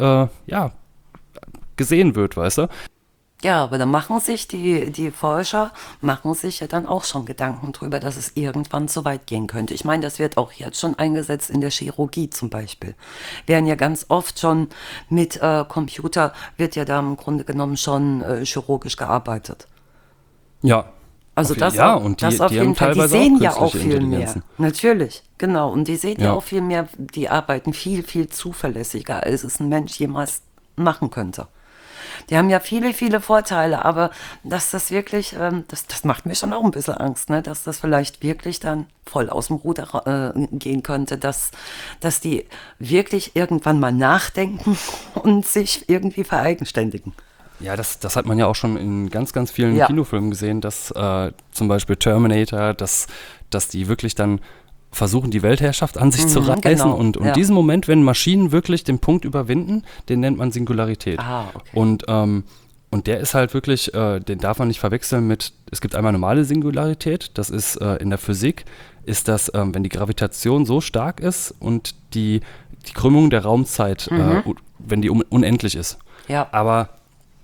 gesehen wird, weißt du? Ja, aber da machen sich die Forscher ja dann auch schon Gedanken drüber, dass es irgendwann so weit gehen könnte. Ich meine, das wird auch jetzt schon eingesetzt in der Chirurgie zum Beispiel. Werden ja ganz oft schon mit Computer, wird ja da im Grunde genommen schon chirurgisch gearbeitet. Ja. Also das ja, auf, und das die auf jeden haben Fall, die teilweise sehen auch ja auch künstliche viel mehr. Intelligenzen. Natürlich, genau. Und die sehen ja Ja. auch viel mehr, die arbeiten viel, viel zuverlässiger, als es ein Mensch jemals machen könnte. Die haben ja viele, viele Vorteile, aber dass das wirklich, das macht mir schon auch ein bisschen Angst, ne? Dass das vielleicht wirklich dann voll aus dem Ruder gehen könnte, dass die wirklich irgendwann mal nachdenken und sich irgendwie vereigenständigen. Ja, das hat man ja auch schon in ganz, ganz vielen Ja. Kinofilmen gesehen, dass zum Beispiel Terminator, dass die wirklich dann versuchen, die Weltherrschaft an sich zu reißen. genau, Und ja. diesen Moment, wenn Maschinen wirklich den Punkt überwinden, den nennt man Singularität. Ah, okay. Und der ist halt wirklich, den darf man nicht verwechseln mit, es gibt einmal normale Singularität, das ist in der Physik, ist das, wenn die Gravitation so stark ist und die Krümmung der Raumzeit, wenn die unendlich ist. Ja. Aber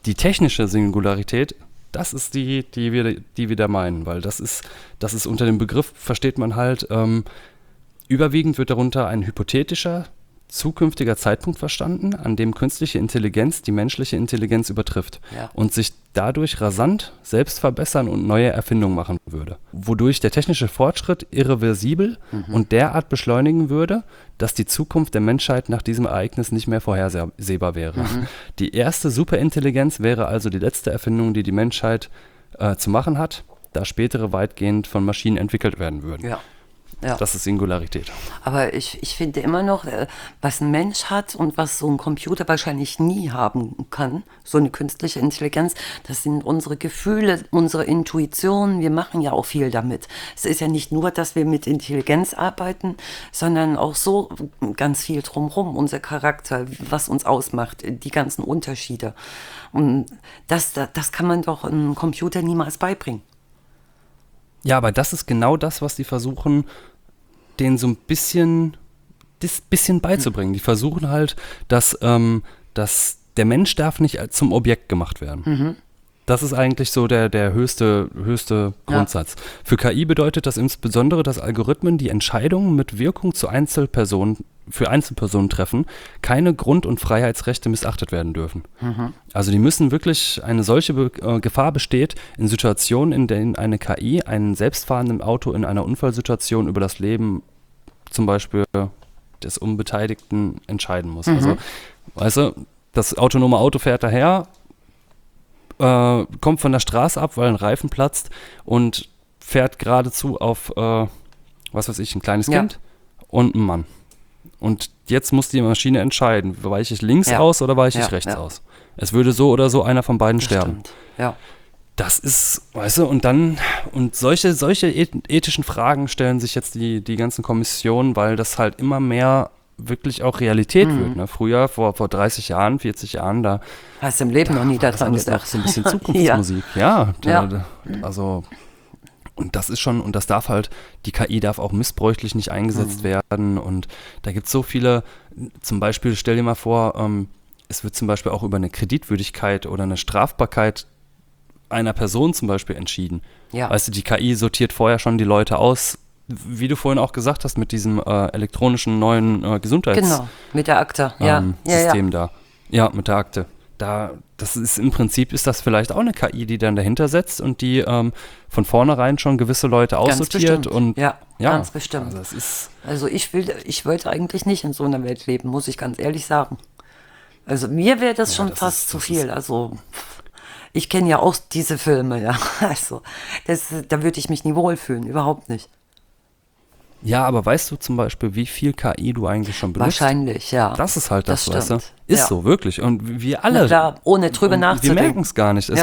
die technische Singularität, das ist die wir da meinen, weil das ist unter dem Begriff, versteht man halt, überwiegend wird darunter ein hypothetischer, zukünftiger Zeitpunkt verstanden, an dem künstliche Intelligenz die menschliche Intelligenz übertrifft und sich dadurch rasant selbst verbessern und neue Erfindungen machen würde. Wodurch der technische Fortschritt irreversibel und derart beschleunigen würde, dass die Zukunft der Menschheit nach diesem Ereignis nicht mehr vorhersehbar wäre. Die erste Superintelligenz wäre also die letzte Erfindung, die die Menschheit zu machen hat, da spätere weitgehend von Maschinen entwickelt werden würden. Ja. Ja. Das ist Singularität. Aber ich finde immer noch, was ein Mensch hat und was so ein Computer wahrscheinlich nie haben kann, so eine künstliche Intelligenz, das sind unsere Gefühle, unsere Intuition. Wir machen ja auch viel damit. Es ist ja nicht nur, dass wir mit Intelligenz arbeiten, sondern auch so ganz viel drumherum, unser Charakter, was uns ausmacht, die ganzen Unterschiede. Und das kann man doch einem Computer niemals beibringen. Ja, aber das ist genau das, was die versuchen, denen so ein bisschen beizubringen. Die versuchen halt, dass der Mensch darf nicht zum Objekt gemacht werden. Das ist eigentlich so der höchste Grundsatz. Ja. Für KI bedeutet das insbesondere, dass Algorithmen die Entscheidungen mit Wirkung für Einzelpersonen treffen, keine Grund- und Freiheitsrechte missachtet werden dürfen. Also die müssen wirklich, eine solche Gefahr besteht in Situationen, in denen eine KI einen selbstfahrenden Auto in einer Unfallsituation über das Leben zum Beispiel des Unbeteiligten entscheiden muss. Also, weißt du, das autonome Auto fährt daher, kommt von der Straße ab, weil ein Reifen platzt und fährt geradezu auf, was weiß ich, ein kleines Kind und einen Mann. Und jetzt muss die Maschine entscheiden, weiche ich links aus oder weiche ich rechts aus. Es würde so oder so einer von beiden sterben. Stimmt. Ja. Das ist, weißt du, und solche ethischen Fragen stellen sich jetzt die ganzen Kommissionen, weil das halt immer mehr wirklich auch Realität wird. Ne? Früher, vor 30 Jahren, 40 Jahren, da hast du im Leben noch nie daran gedacht. Auch so ein bisschen Zukunftsmusik. Also, und das ist schon, und das darf halt, die KI darf auch missbräuchlich nicht eingesetzt werden, und da gibt es so viele, zum Beispiel, stell dir mal vor, es wird zum Beispiel auch über eine Kreditwürdigkeit oder eine Strafbarkeit einer Person zum Beispiel entschieden. Ja. Weißt du, die KI sortiert vorher schon die Leute aus, wie du vorhin auch gesagt hast, mit diesem elektronischen neuen Genau, mit der Akte, System da. Ja, mit der Akte. Das ist im Prinzip, ist das vielleicht auch eine KI, die dann dahinter setzt und die von vornherein schon gewisse Leute aussortiert. Und ja, ganz bestimmt. Also ich wollte eigentlich nicht in so einer Welt leben, muss ich ganz ehrlich sagen. Also mir wäre das schon fast zu viel. Also ich kenne ja auch diese Filme, ja. Also da würde ich mich nie wohlfühlen, überhaupt nicht. Ja, aber weißt du zum Beispiel, wie viel KI du eigentlich schon benutzt? Wahrscheinlich, ja. Das ist halt das, weißt du? Ist so, wirklich. Und wir alle. Na klar, ohne drüber nachzudenken. Wir merken es gar nicht.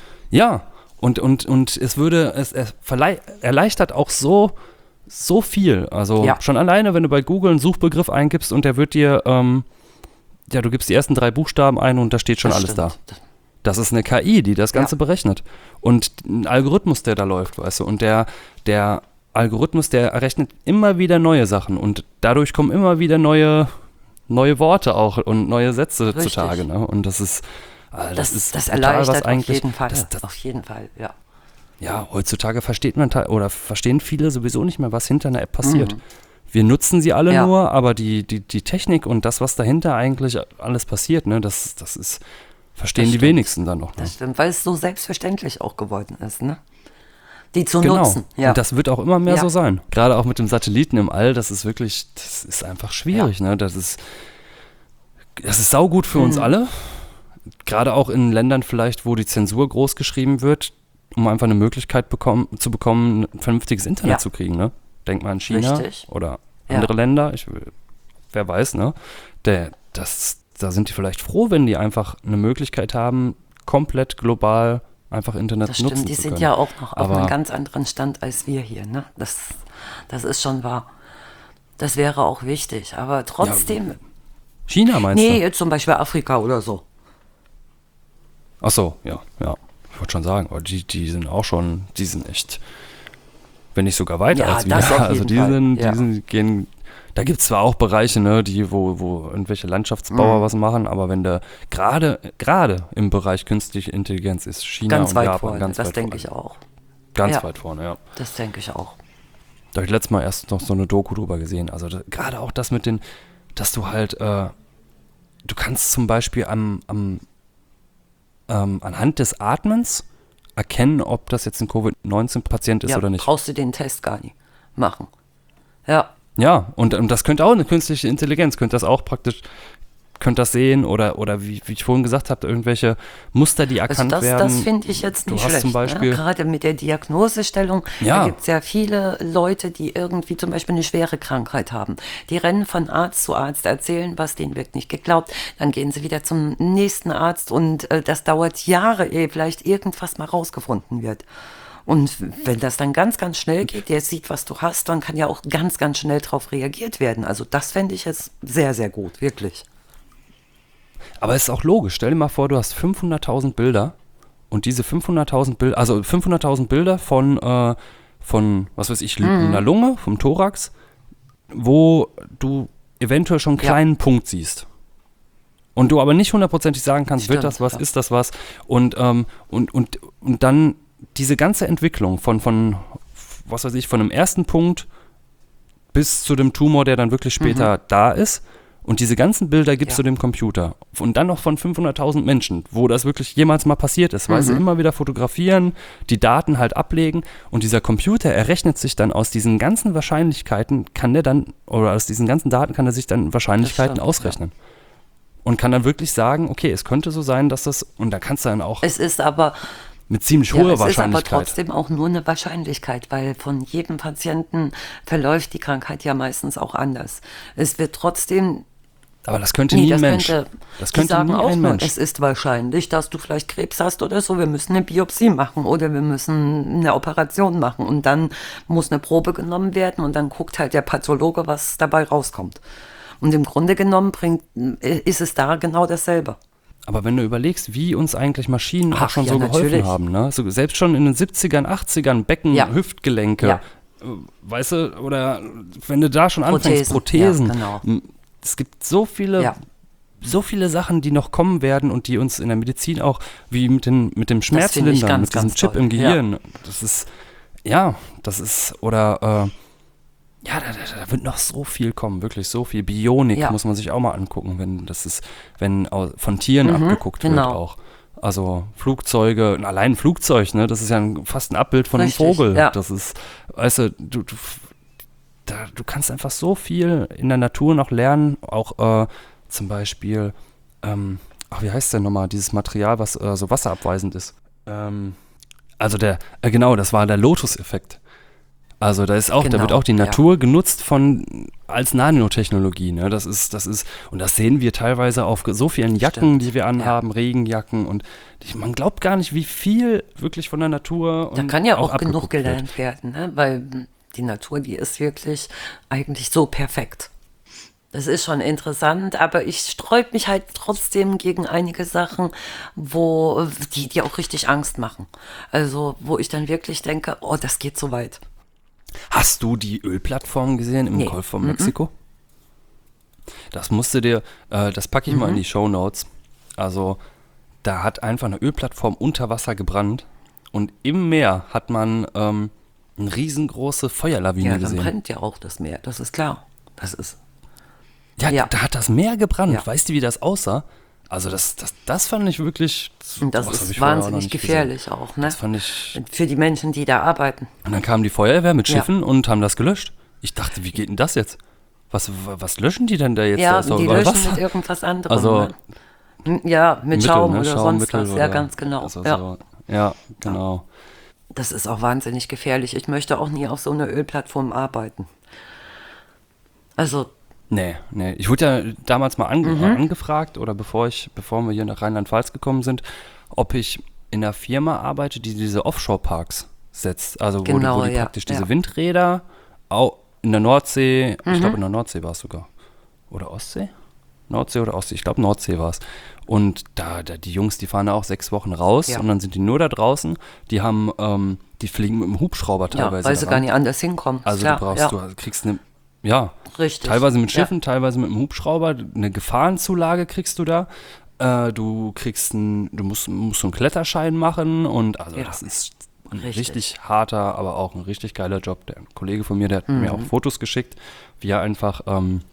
Und es erleichtert auch so viel. Also schon alleine, wenn du bei Google einen Suchbegriff eingibst und der wird dir, du gibst die ersten 3 Buchstaben ein und da steht schon alles da. Das ist eine KI, die das Ganze berechnet. Und ein Algorithmus, der da läuft, weißt du, und der Algorithmus, der errechnet immer wieder neue Sachen und dadurch kommen immer wieder neue Worte auch und neue Sätze zutage. Ne? Und das ist das erleichtert auf jeden Fall, ja. Ja, heutzutage verstehen viele sowieso nicht mehr, was hinter einer App passiert. Wir nutzen sie alle nur, aber die Technik und das, was dahinter eigentlich alles passiert, ne, das verstehen die wenigsten dann noch. Ne? Das stimmt, weil es so selbstverständlich auch geworden ist, ne? Die zu nutzen. Ja. Und das wird auch immer mehr so sein. Gerade auch mit dem Satelliten im All, das ist einfach schwierig. Ne? Das ist saugut für uns alle. Gerade auch in Ländern vielleicht, wo die Zensur groß geschrieben wird, um einfach eine Möglichkeit zu bekommen, ein vernünftiges Internet zu kriegen. Ne? Denk mal an China oder andere Länder. Wer weiß, ne? Da sind die vielleicht froh, wenn die einfach eine Möglichkeit haben, komplett global einfach Internet nutzen zu können. Die sind ja auch noch auf einem ganz anderen Stand als wir hier. Ne? Das ist schon wahr. Das wäre auch wichtig. Aber trotzdem. Ja, China meinst du? Nee, zum Beispiel Afrika oder so. Ach so, ja. Ich wollte schon sagen, aber die sind auch schon, die sind echt, wenn nicht sogar weiter als wir. Das auf jeden also Fall. Da gibt es zwar auch Bereiche, ne, wo irgendwelche Landschaftsbauer was machen, aber wenn du gerade im Bereich künstliche Intelligenz ist China Ganz und weit Japan vorne, ganz das weit denke vorne. ich auch. Ganz Ja. weit vorne, ja. Das denke ich auch. Da habe ich letztes Mal erst noch so eine Doku drüber gesehen. Also gerade auch das mit dass du halt, du kannst zum Beispiel anhand des Atmens erkennen, ob das jetzt ein Covid-19-Patient ist Ja, oder nicht. brauchst du den Test gar nicht machen. Ja, Ja, und das könnte auch eine künstliche Intelligenz, könnte das auch praktisch, könnte das sehen oder wie ich vorhin gesagt habe, irgendwelche Muster, die also erkannt das werden. finde ich jetzt Du nicht hast schlecht. zum Beispiel- Ne? Gerade mit der Diagnosestellung, Ja. da gibt es ja viele Leute, die irgendwie zum Beispiel eine schwere Krankheit haben. Die rennen von Arzt zu Arzt, erzählen was, denen wird nicht geglaubt. Dann gehen sie wieder zum nächsten Arzt und das dauert Jahre, ehe vielleicht irgendwas mal rausgefunden wird. Und wenn das dann ganz, ganz schnell geht, der sieht, was du hast, dann kann ja auch ganz, ganz schnell darauf reagiert werden. Also das fände ich jetzt sehr, sehr gut, wirklich. Aber es ist auch logisch. Stell dir mal vor, du hast 500.000 Bilder und diese 500.000 Bilder, also 500.000 Bilder von, was weiß ich, einer Lunge, vom Thorax, wo du eventuell schon einen kleinen Punkt siehst. Und du aber nicht hundertprozentig sagen kannst, wird das was, ja. ist das was? Und dann diese ganze Entwicklung von, was weiß ich, von dem ersten Punkt bis zu dem Tumor, der dann wirklich später da ist. Und diese ganzen Bilder gibst du dem Computer. Und dann noch von 500.000 Menschen, wo das wirklich jemals mal passiert ist, weil sie immer wieder fotografieren, die Daten halt ablegen. Und dieser Computer errechnet sich dann aus diesen ganzen Wahrscheinlichkeiten, aus diesen ganzen Daten kann er sich dann Wahrscheinlichkeiten stimmt, ausrechnen. Und kann dann wirklich sagen, okay, es könnte so sein, dass das, und da kannst du dann auch Es ist aber mit ziemlich Ja, hoher es ist aber Wahrscheinlichkeit. trotzdem auch nur eine Wahrscheinlichkeit, weil von jedem Patienten verläuft die Krankheit ja meistens auch anders. Es wird trotzdem, Aber das könnte nie ein Mensch. Das die könnte sagen nie auch ein nur, Mensch. es ist wahrscheinlich, dass du vielleicht Krebs hast oder so, wir müssen eine Biopsie machen oder wir müssen eine Operation machen und dann muss eine Probe genommen werden und dann guckt halt der Pathologe, was dabei rauskommt. Und im Grunde genommen ist es da genau dasselbe. Aber wenn du überlegst, wie uns eigentlich Maschinen auch Ach, schon ja, so geholfen natürlich. haben, ne? So, selbst schon in den 70ern, 80ern, Becken, Ja. Hüftgelenke, Ja. Weißt du, oder wenn du da schon anfängst, Prothesen. Ja, genau. Es gibt so viele, Ja. so viele Sachen, die noch kommen werden und die uns in der Medizin auch, wie mit dem finde ich Schmerzlindern, ganz, mit diesem ganz Chip toll. im Gehirn. Das ist, oder da wird noch so viel kommen, wirklich so viel. Bionik Ja. muss man sich auch mal angucken, wenn von Tieren abgeguckt genau. wird auch. Also Flugzeuge, allein ein Flugzeug, ne, das ist ja fast ein Abbild von Richtig, einem Vogel. ja. Das ist, weißt du, du kannst einfach so viel in der Natur noch lernen, auch zum Beispiel, wie heißt denn nochmal, dieses Material, was so wasserabweisend ist. Genau, das war der Lotus-Effekt. Also da wird Genau, auch die ja. Natur genutzt als Nanotechnologie, ne? Das ist, und das sehen wir teilweise auf so vielen Jacken, Stimmt, die wir anhaben, Regenjacken, und man glaubt gar nicht, wie viel wirklich von der Natur Da kann ja auch genug abgeguckt wird. gelernt werden, ne? Weil die Natur, die ist wirklich eigentlich so perfekt. Das ist schon interessant, aber ich sträube mich halt trotzdem gegen einige Sachen, die auch richtig Angst machen. Also wo ich dann wirklich denke, oh, das geht so weit. Hast du die Ölplattform gesehen im Nee. Golf von Mexiko? Das das packe ich mal in die Shownotes. Also, da hat einfach eine Ölplattform unter Wasser gebrannt und im Meer hat man eine riesengroße Feuerlawine Ja, dann gesehen. brennt ja auch das Meer, das ist klar. Das ist, Ja, ja. da hat das Meer gebrannt. Ja. Weißt du, wie das aussah? Also, das fand ich wirklich. und das sowas hab ist ich vorher auch noch wahnsinnig nicht gefährlich auch, ne? Das fand ich. Für die Menschen, die da arbeiten. Und dann kam die Feuerwehr mit Ja. Schiffen und haben das gelöscht. Ich dachte, wie geht denn das jetzt? Was löschen die denn da jetzt? Da Ja, ist doch die überall löschen Wasser. mit irgendwas anderem. Also, ne? Ja, mit Mittel, Schaum ne? oder sonst Schaummittel was. Ja, oder- ganz genau. Also ja. so, ja, genau. Das ist auch wahnsinnig gefährlich. Ich möchte auch nie auf so einer Ölplattform arbeiten. Also, Nee. Ich wurde ja damals mal angefragt, oder bevor wir hier nach Rheinland-Pfalz gekommen sind, ob ich in einer Firma arbeite, die diese Offshore-Parks setzt. Also Genau, wo die ja, praktisch diese ja. Windräder auch in der Nordsee, ich glaube in der Nordsee war es sogar. Oder Ostsee? Nordsee oder Ostsee? Ich glaube Nordsee war es. Und da die Jungs, die fahren da auch 6 Wochen raus Ja. und dann sind die nur da draußen. Die fliegen mit dem Hubschrauber ja, teilweise weil sie daran. gar nicht anders hinkommen. Also Klar, du ja. kriegst eine Ja, Richtig. teilweise mit Ja. Schiffen, teilweise mit einem Hubschrauber. Eine Gefahrenzulage kriegst du da. Du musst so einen Kletterschein machen und also Ja. das ist ein Richtig. richtig harter, aber auch ein richtig geiler Job. Der Kollege von mir, der hat mir auch Fotos geschickt, wie er einfach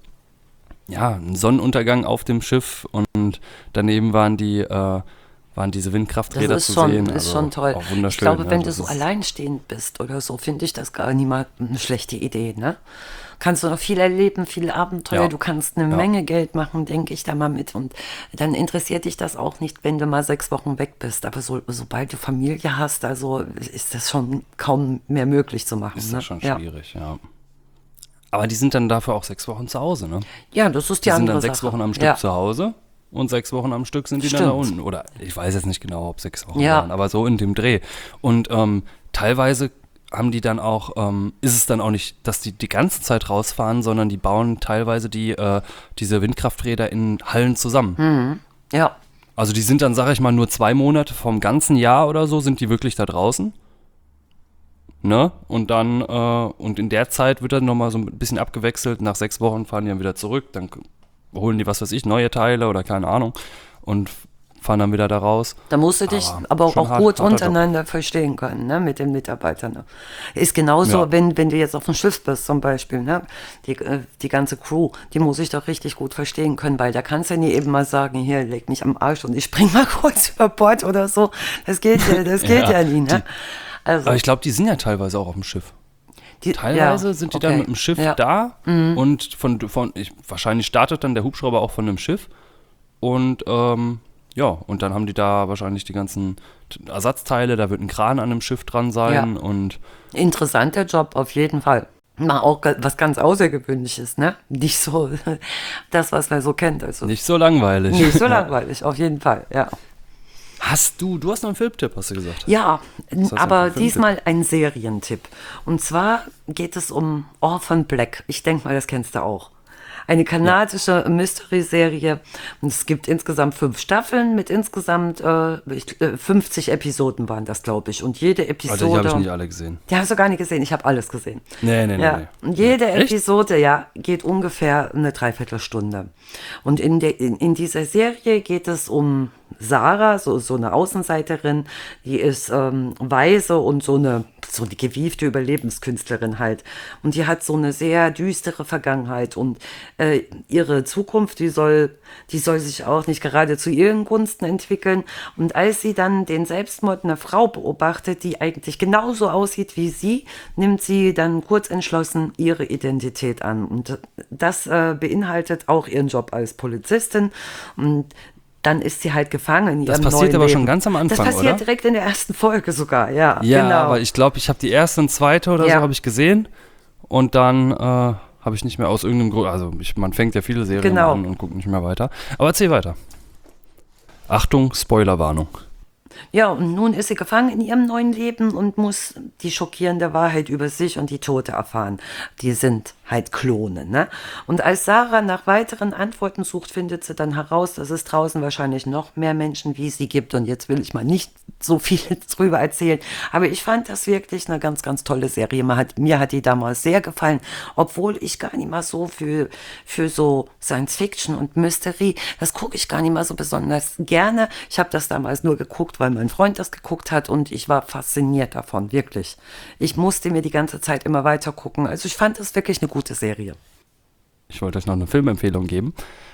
einen Sonnenuntergang auf dem Schiff und daneben waren diese Windkrafträder Das ist zu schon, sehen. ist schon toll. Auch wunderschön. Ich glaube, ja, wenn du das so ist- alleinstehend bist oder so, finde ich das gar nicht mal eine schlechte Idee, ne? Kannst du noch viel erleben, viele Abenteuer, Ja. du kannst eine Ja. Menge Geld machen, denke ich da mal mit. Und dann interessiert dich das auch nicht, wenn du mal 6 Wochen weg bist. Aber sobald du Familie hast, also ist das schon kaum mehr möglich zu machen. ist ne? das schon Ja. schwierig, ja. Aber die sind dann dafür auch 6 Wochen zu Hause, ne? Ja, das ist die Die sind andere dann 6 Sache. Wochen am Stück Ja. zu Hause und 6 Wochen am Stück sind die dann da Stimmt. unten. Oder ich weiß jetzt nicht genau, ob 6 Wochen Ja. waren, aber so in dem Dreh. Und teilweise haben die dann auch, ist es dann auch nicht, dass die ganze Zeit rausfahren, sondern die bauen teilweise diese Windkrafträder in Hallen zusammen. Ja. Also die sind dann, sag ich mal, nur 2 Monate vom ganzen Jahr oder so, sind die wirklich da draußen. Ne? Und dann, und in der Zeit wird dann nochmal so ein bisschen abgewechselt. Nach 6 Wochen fahren die dann wieder zurück, dann holen die, was weiß ich, neue Teile oder keine Ahnung und fahren dann wieder da raus. Da musst du dich Aber aber schon auch hart- gut harter untereinander verstehen können, ne, mit den Mitarbeitern. Ne. Ist genauso, Ja. wenn du jetzt auf dem Schiff bist zum Beispiel, ne, die ganze Crew, die muss ich doch richtig gut verstehen können, weil da kannst du ja nie eben mal sagen, hier, leg mich am Arsch und ich spring mal kurz über Bord oder so. Das geht ja nie, ne. Also, Aber ich glaube, die sind ja teilweise auch auf dem Schiff. die, Teilweise ja, sind die okay. dann mit dem Schiff Ja. da und wahrscheinlich startet dann der Hubschrauber auch von dem Schiff und und dann haben die da wahrscheinlich die ganzen Ersatzteile, da wird ein Kran an dem Schiff dran sein Ja. und Interessanter Job, auf jeden Fall. Mal auch was ganz Außergewöhnliches, ne? Nicht so das, was man so kennt. Also nicht so langweilig. nicht so langweilig, auf jeden Fall, ja. Du hast noch einen Filmtipp, hast du gesagt. Ja, heißt aber ein Filmtipp? diesmal ein Serientipp. Und zwar geht es um Orphan Black. Ich denke mal, das kennst du auch. Eine kanadische Mystery-Serie. Und es gibt insgesamt 5 Staffeln mit insgesamt 50 Episoden waren das, glaube ich. Und jede Episode... Also die habe ich nicht alle gesehen. Die hast du gar nicht gesehen, ich habe alles gesehen. Nee. Ja. Und jede Echt? Episode, ja, geht ungefähr eine Dreiviertelstunde. Und in dieser Serie geht es um Sarah, so eine Außenseiterin, die ist Waise und so eine gewiefte Überlebenskünstlerin halt. Und die hat so eine sehr düstere Vergangenheit und ihre Zukunft, die soll sich auch nicht gerade zu ihren Gunsten entwickeln. Und als sie dann den Selbstmord einer Frau beobachtet, die eigentlich genauso aussieht wie sie, nimmt sie dann kurz entschlossen ihre Identität an. Und das beinhaltet auch ihren Job als Polizistin. Und dann ist sie halt gefangen in Das ihrem passiert neuen aber Leben. schon ganz am Anfang, Das passiert oder? direkt in der ersten Folge sogar, ja. Ja, genau. aber ich glaube, ich habe die erste und zweite oder Ja. so habe ich gesehen und dann habe ich nicht mehr aus irgendeinem Grund, also man fängt ja viele Serien Genau. an und guckt nicht mehr weiter. Aber erzähl weiter. Achtung, Spoilerwarnung. Ja, und nun ist sie gefangen in ihrem neuen Leben und muss die schockierende Wahrheit über sich und die Tote erfahren. Die sind halt Klone, ne? Und als Sarah nach weiteren Antworten sucht, findet sie dann heraus, dass es draußen wahrscheinlich noch mehr Menschen wie sie gibt. Und jetzt will ich mal nicht so viel drüber erzählen. Aber ich fand das wirklich eine ganz, ganz tolle Serie. Mir hat die damals sehr gefallen, obwohl ich gar nicht mal so für so Science-Fiction und Mystery, das gucke ich gar nicht mal so besonders gerne. Ich habe das damals nur geguckt, weil mein Freund das geguckt hat und ich war fasziniert davon, wirklich. Ich musste mir die ganze Zeit immer weiter gucken. Also ich fand das wirklich eine gute Serie. Ich wollte euch noch eine Filmempfehlung geben.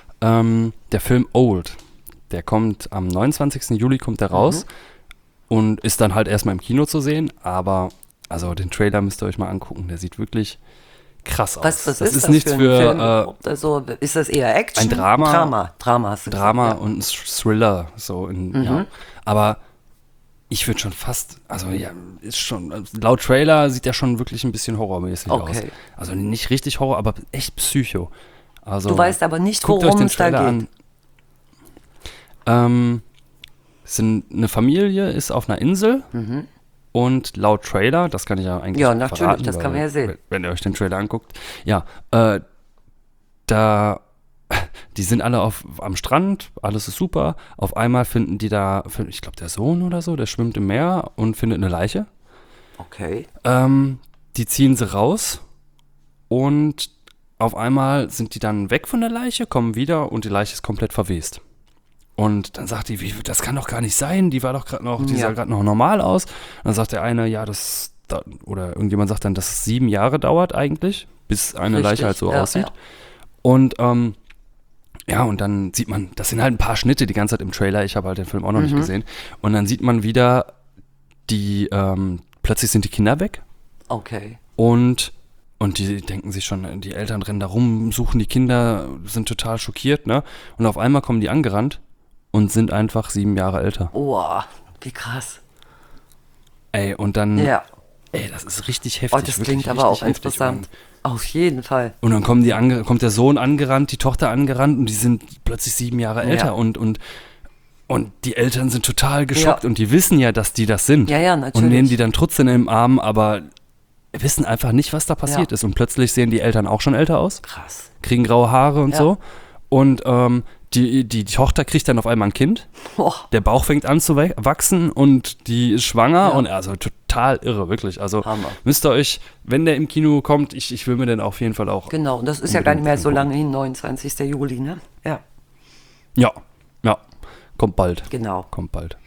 Der Film Old, der kommt am 29. Juli kommt der raus und ist dann halt erstmal im Kino zu sehen, aber also den Trailer müsst ihr euch mal angucken, der sieht wirklich krass aus. Was das ist ist das nichts für ein für Film? Also, ist das eher Action? ein Drama. Drama hast du Drama gesagt, und ein Thriller, so ja. Aber ich würde schon fast, also ja, ist schon, laut Trailer sieht der schon wirklich ein bisschen horrormäßig aus. Okay. Also nicht richtig Horror, aber echt Psycho. Also, Du weißt aber nicht, guckt euch worum den es da Trailer geht. an. Eine Familie ist auf einer Insel und laut Trailer, das kann ich ja eigentlich Ja, natürlich, verraten, das kann man weil, ja sehen. Wenn ihr euch den Trailer anguckt. Ja, die sind alle am Strand, alles ist super. Auf einmal finden die da, ich glaube der Sohn oder so, der schwimmt im Meer und findet eine Leiche. Okay. Die ziehen sie raus und auf einmal sind die dann weg von der Leiche, kommen wieder und die Leiche ist komplett verwest. Und dann sagt die, das kann doch gar nicht sein, die war doch gerade noch, die sah gerade noch normal aus. Und dann sagt der eine, ja, oder irgendjemand sagt dann, dass es 7 Jahre dauert eigentlich, bis eine Leiche halt so aussieht. Ja. Und ja, und dann sieht man, das sind halt ein paar Schnitte die ganze Zeit im Trailer, ich habe halt den Film auch noch nicht gesehen. Und dann sieht man wieder, plötzlich sind die Kinder weg. Okay. Und die denken sich schon, die Eltern rennen da rum, suchen die Kinder, sind total schockiert, ne? Und auf einmal kommen die angerannt und sind einfach 7 Jahre älter. Oh, wie krass. Ey, und dann, ja. Ey, das ist richtig heftig. Oh, das klingt aber auch interessant. Auf jeden Fall. Und dann kommt der Sohn angerannt, die Tochter angerannt und die sind plötzlich 7 Jahre älter und die Eltern sind total geschockt und die wissen ja, dass die das sind. Ja, natürlich. Und nehmen die dann trotzdem im Arm, aber wissen einfach nicht, was da passiert ist. Und plötzlich sehen die Eltern auch schon älter aus. Krass. Kriegen graue Haare und so. Und die Tochter kriegt dann auf einmal ein Kind. Oh. Der Bauch fängt an zu wachsen und die ist schwanger. Und also total irre, wirklich. Also Hammer. Müsst ihr euch, wenn der im Kino kommt, ich will mir den auf jeden Fall auch. Genau, und das ist ja gar nicht mehr so lange hin, 29. Juli, ne? Ja. Ja. Kommt bald. Genau. Kommt bald.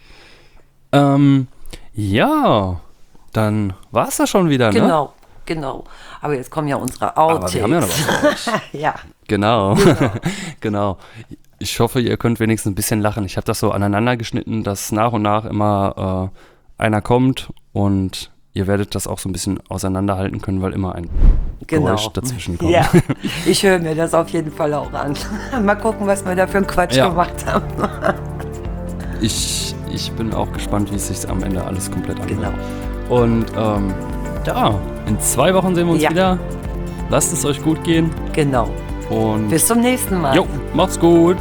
Ja, dann war es das schon wieder, ne? Genau. Aber jetzt kommen ja unsere Outtakes. Aber wir haben ja noch was für euch. Ja. Genau. Genau. Ich hoffe, ihr könnt wenigstens ein bisschen lachen. Ich habe das so aneinander geschnitten, dass nach und nach immer einer kommt und ihr werdet das auch so ein bisschen auseinanderhalten können, weil immer ein Geräusch dazwischen kommt. Ja, ich höre mir das auf jeden Fall auch an. Mal gucken, was wir da für einen Quatsch gemacht haben. Ich bin auch gespannt, wie es sich am Ende alles komplett anhört. Genau. Und ja, in 2 Wochen sehen wir uns wieder. Lasst es euch gut gehen. Genau. Und bis zum nächsten Mal. Jo, macht's gut.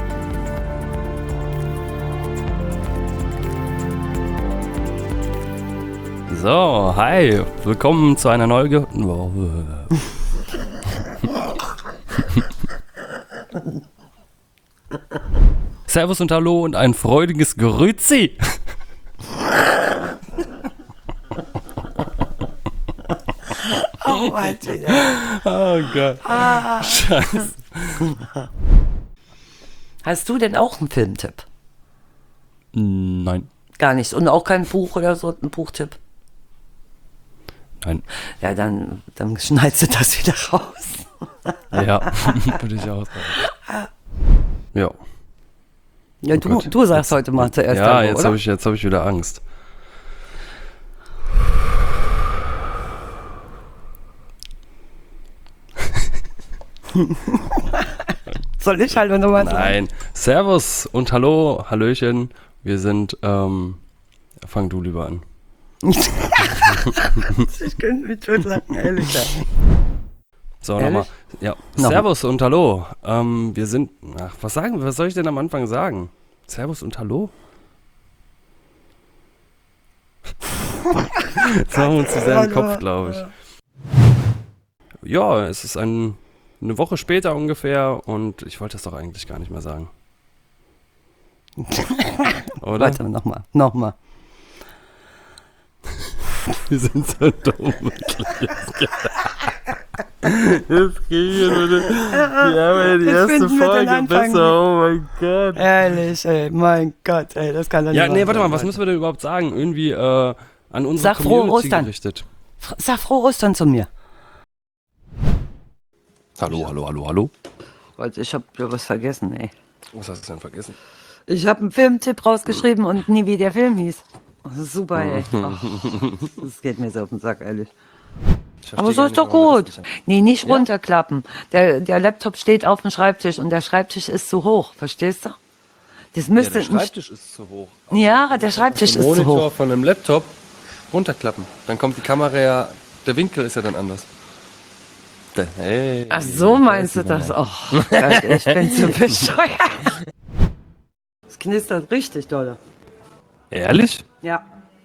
So, hi. Willkommen zu einer neuen Servus und Hallo und ein freudiges Grüezi. Oh, Alter. Oh Gott. Scheiße. Hast du denn auch einen Filmtipp? Nein. Gar nicht. Und auch kein Buch oder so, ein Buchtipp? Nein. Ja, dann schneidest du das wieder raus. Ja, würde ich auch sagen. Ja. Ja, Oh du sagst heute mal zuerst. Ja, Hallo, jetzt hab ich wieder Angst. Soll ich halt nochmal sagen? Nein. Servus und Hallo, Hallöchen. Wir sind, fang du lieber an. Ich könnte mich schon sagen, ehrlich. So, nochmal. Ja. Servus und Hallo. Wir sind, was soll ich denn am Anfang sagen? Servus und Hallo? Jetzt machen wir uns zu sehr im Kopf, glaube ich. Ja, es ist eine Woche später ungefähr und ich wollte das doch eigentlich gar nicht mehr sagen. Oder? Warte, nochmal. Wir sind so dumm. Jetzt gehen wir. Wir haben ja die erste Folge besser. Oh mein Gott. Ehrlich, ey, mein Gott, ey, das kann doch nicht Ja, nee, warte mal, was müssen wir denn überhaupt sagen? Irgendwie an unsere Sag frohe Community Ostern. gerichtet. Sag frohe Ostern zu mir. Hallo. Leute, ich hab ja was vergessen, ey. Was hast du denn vergessen? Ich habe einen Filmtipp rausgeschrieben und nie wie der Film hieß. Oh, super, ey. Ach, das geht mir so auf den Sack, ehrlich. Aber so ist doch gut. Nee, nicht runterklappen. Der Laptop steht auf dem Schreibtisch und der Schreibtisch ist zu hoch, verstehst du? Das müsste der Schreibtisch ist zu hoch. Ja, der Schreibtisch ist zu Monitor hoch. von einem Laptop runterklappen. Dann kommt die Kamera ja, der Winkel ist ja dann anders. Hey, Ach so, meinst du das? Oh, Gott, ich bin zu bescheuert. Es knistert richtig dolle. Ehrlich? Ja.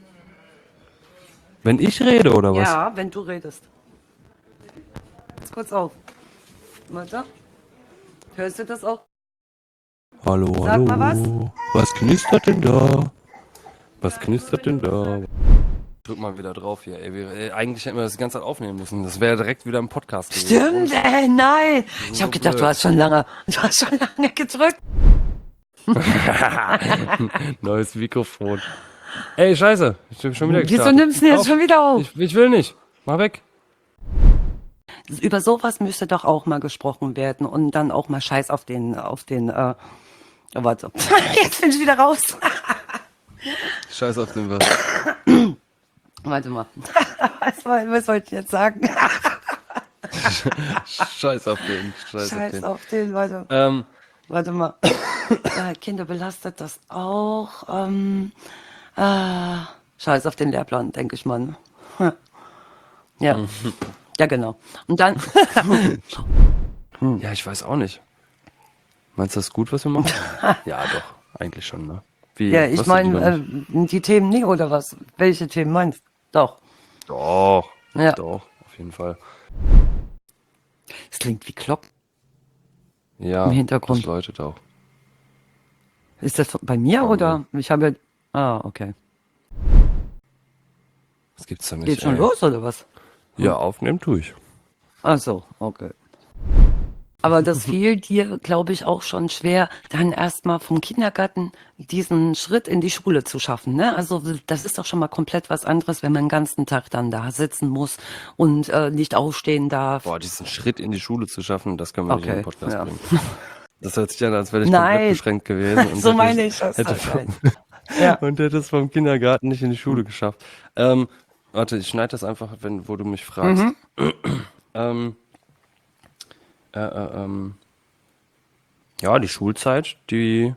Wenn ich rede, oder was? Ja, wenn du redest. Jetzt kurz auf. Warte. Hörst du das auch? Hallo, Sag mal was. Was knistert denn da? Was knistert denn da? Drück mal wieder drauf hier, ey. Eigentlich hätten wir das die ganze Zeit aufnehmen müssen. Das wäre direkt wieder im Podcast gewesen. Stimmt, ey, nein. Ich habe gedacht, du hast schon lange gedrückt. Neues Mikrofon. Ey, scheiße. Ich bin schon wieder Wieso gestartet. nimmst du jetzt schon wieder auf? Ich will nicht. Mach weg. Über sowas müsste doch auch mal gesprochen werden und dann auch mal Scheiß auf den, warte. Jetzt bin ich wieder raus. Scheiß auf den was. Warte mal. Was wollte ich jetzt sagen? Scheiß auf den. Scheiß auf den, warte. Warte mal. Kinder belastet das auch. Scheiß auf den Lehrplan, denke ich mal. Ne? Ja. Ja, genau. Und dann. Ja, ich weiß auch nicht. Meinst du das gut, was wir machen? Ja, doch. Eigentlich schon, ne? Wie, Ja, ich was du lieber meine, nicht? die Themen nie, oder was? Welche Themen meinst du? Doch. Doch. Ja. Doch, auf jeden Fall. Es klingt wie Glocken. Ja, Im Hintergrund. das läutet auch. Ist das bei mir Bei oder? Ich habe ja. Ah, okay. Das gibt's doch nicht. Geht schon ey. los oder was? Ja, aufnehmen tue ich. Ach so, okay. Aber das fiel dir, glaube ich, auch schon schwer, dann erstmal vom Kindergarten diesen Schritt in die Schule zu schaffen. Ne? Also das ist doch schon mal komplett was anderes, wenn man den ganzen Tag dann da sitzen muss und nicht aufstehen darf. Boah, diesen Schritt in die Schule zu schaffen, das können wir nicht in den Okay, Podcast ja. bringen. Das hört sich an, als wäre ich Nein. komplett beschränkt gewesen. Und So hätte meine ich das. hätte Halt. Ja. Und hätte es vom Kindergarten nicht in die Schule geschafft. Warte, ich schneide das einfach, wo du mich fragst. Ja, die Schulzeit, die...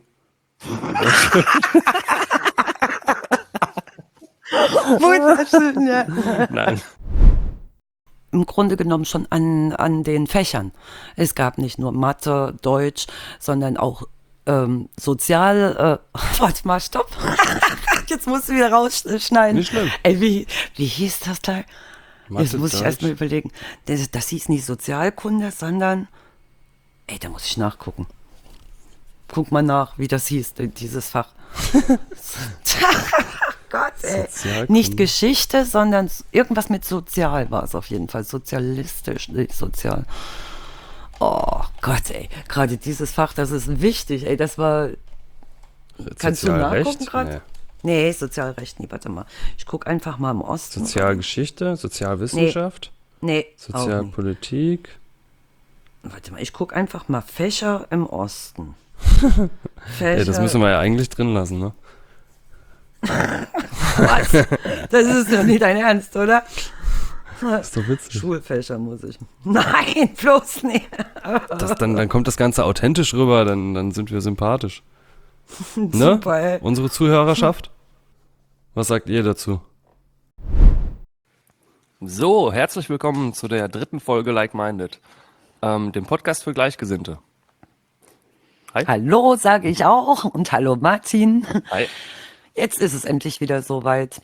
Wunderschön, ja. Nein. Im Grunde genommen schon an den Fächern. Es gab nicht nur Mathe, Deutsch, sondern auch Sozial... warte mal, stopp. Jetzt musst du wieder rausschneiden. Nicht schlimm. Ey, wie hieß das da? Mathe, Jetzt muss ich Deutsch. erst mal überlegen. Das hieß nicht Sozialkunde, sondern... Ey, da muss ich nachgucken. Guck mal nach, wie das hieß, dieses Fach. Gott, ey. Sozialkunde. Nicht Geschichte, sondern irgendwas mit Sozial war es auf jeden Fall. Sozialistisch, nicht sozial. Oh Gott, ey. Gerade dieses Fach, das ist wichtig, ey. Das war... Kannst du Sozialrecht? nachgucken gerade? Nee, Sozialrecht, nee, warte mal. Ich guck einfach mal im Osten. Sozialgeschichte, Sozialwissenschaft, Nee, auch nicht. Sozialpolitik. Warte mal, ich guck einfach mal Fächer im Osten. Ja, das müssen wir ja eigentlich drin lassen, ne? Was? Das ist doch nicht dein Ernst, oder? Das ist doch witzig. Schulfächer muss ich. Nein, bloß nicht. Dann kommt das Ganze authentisch rüber, dann sind wir sympathisch. Ne? Super, ey. Unsere Zuhörerschaft? Was sagt ihr dazu? So, herzlich willkommen zu der 3. Folge Like Minded, dem Podcast für Gleichgesinnte. Hallo, sage ich auch. Und hallo, Martin. Hi. Jetzt ist es endlich wieder soweit.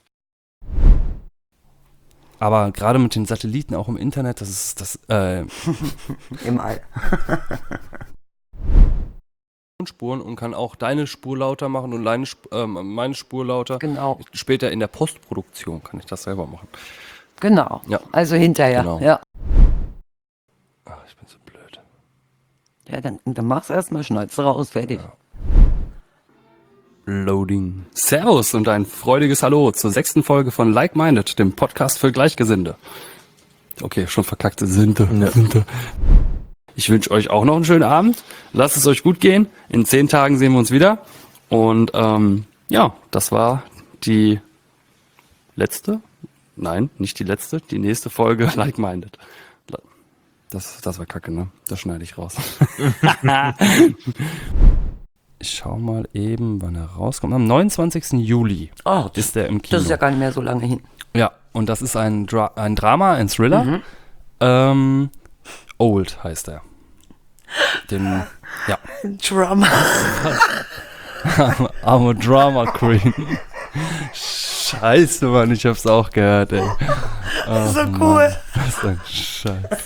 Aber gerade mit den Satelliten auch im Internet, das ist das Im All. Spuren und kann auch deine Spur lauter machen und meine Spur lauter. Genau. Später in der Postproduktion kann ich das selber machen. Genau. Ja. Also hinterher. Genau. Ja. Ach, ich bin so blöd. Ja, dann mach's erstmal, schneid's raus, fertig. Ja. Loading. Servus und ein freudiges Hallo zur 6. Folge von Like Minded, dem Podcast für Gleichgesinnte. Okay, schon verkackte Sinte. Ich wünsche euch auch noch einen schönen Abend. Lasst es euch gut gehen. In 10 Tagen sehen wir uns wieder. Und ja, das war die letzte. Nein, nicht die letzte. Die nächste Folge Like Minded. Das war kacke, ne? Das schneide ich raus. Ich schau mal eben, wann er rauskommt. Am 29. Juli Oh, ist der im Kino. das ist ja gar nicht mehr so lange hin. Ja, und das ist ein Drama, ein Thriller. Old heißt er. Ja. Drama. I'm a Drama Queen. Scheiße, Mann, ich hab's auch gehört, ey. Oh, So Mann, cool. was ist ein Scheiß.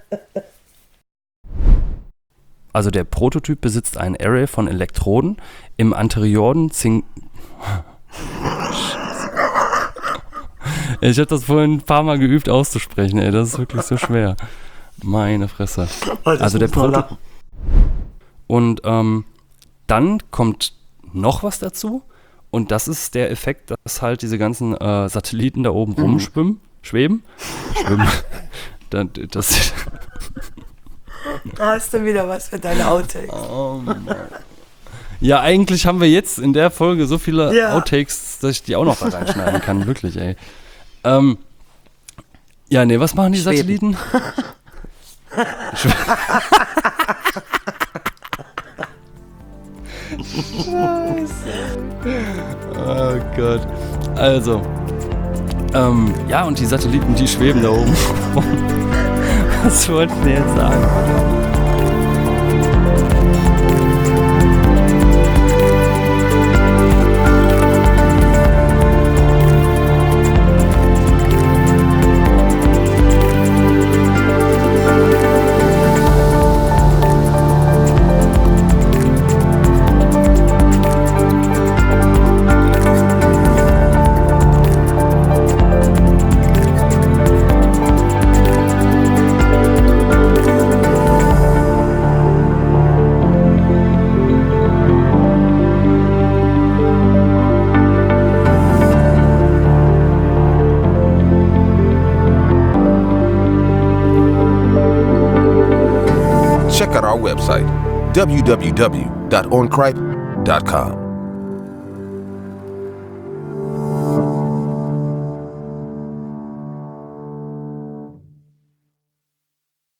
Also der Prototyp besitzt ein Array von Elektroden im anterioren Ich habe das vorhin ein paar Mal geübt auszusprechen, ey. Das ist wirklich so schwer. Meine Fresse. Also der Und dann kommt noch was dazu. Und das ist der Effekt, dass halt diese ganzen Satelliten da oben schweben. Das Da hast du wieder was für deine Outtakes. Oh Mann. Ja, eigentlich haben wir jetzt in der Folge so viele Outtakes, dass ich die auch noch da reinschneiden kann. Wirklich, ey. Ja, nee, was machen die Satelliten? Oh Gott. Also. Ja, und die Satelliten, die schweben da oben. Was wollte ich denn jetzt sagen? Check out our website, www.oncripe.com.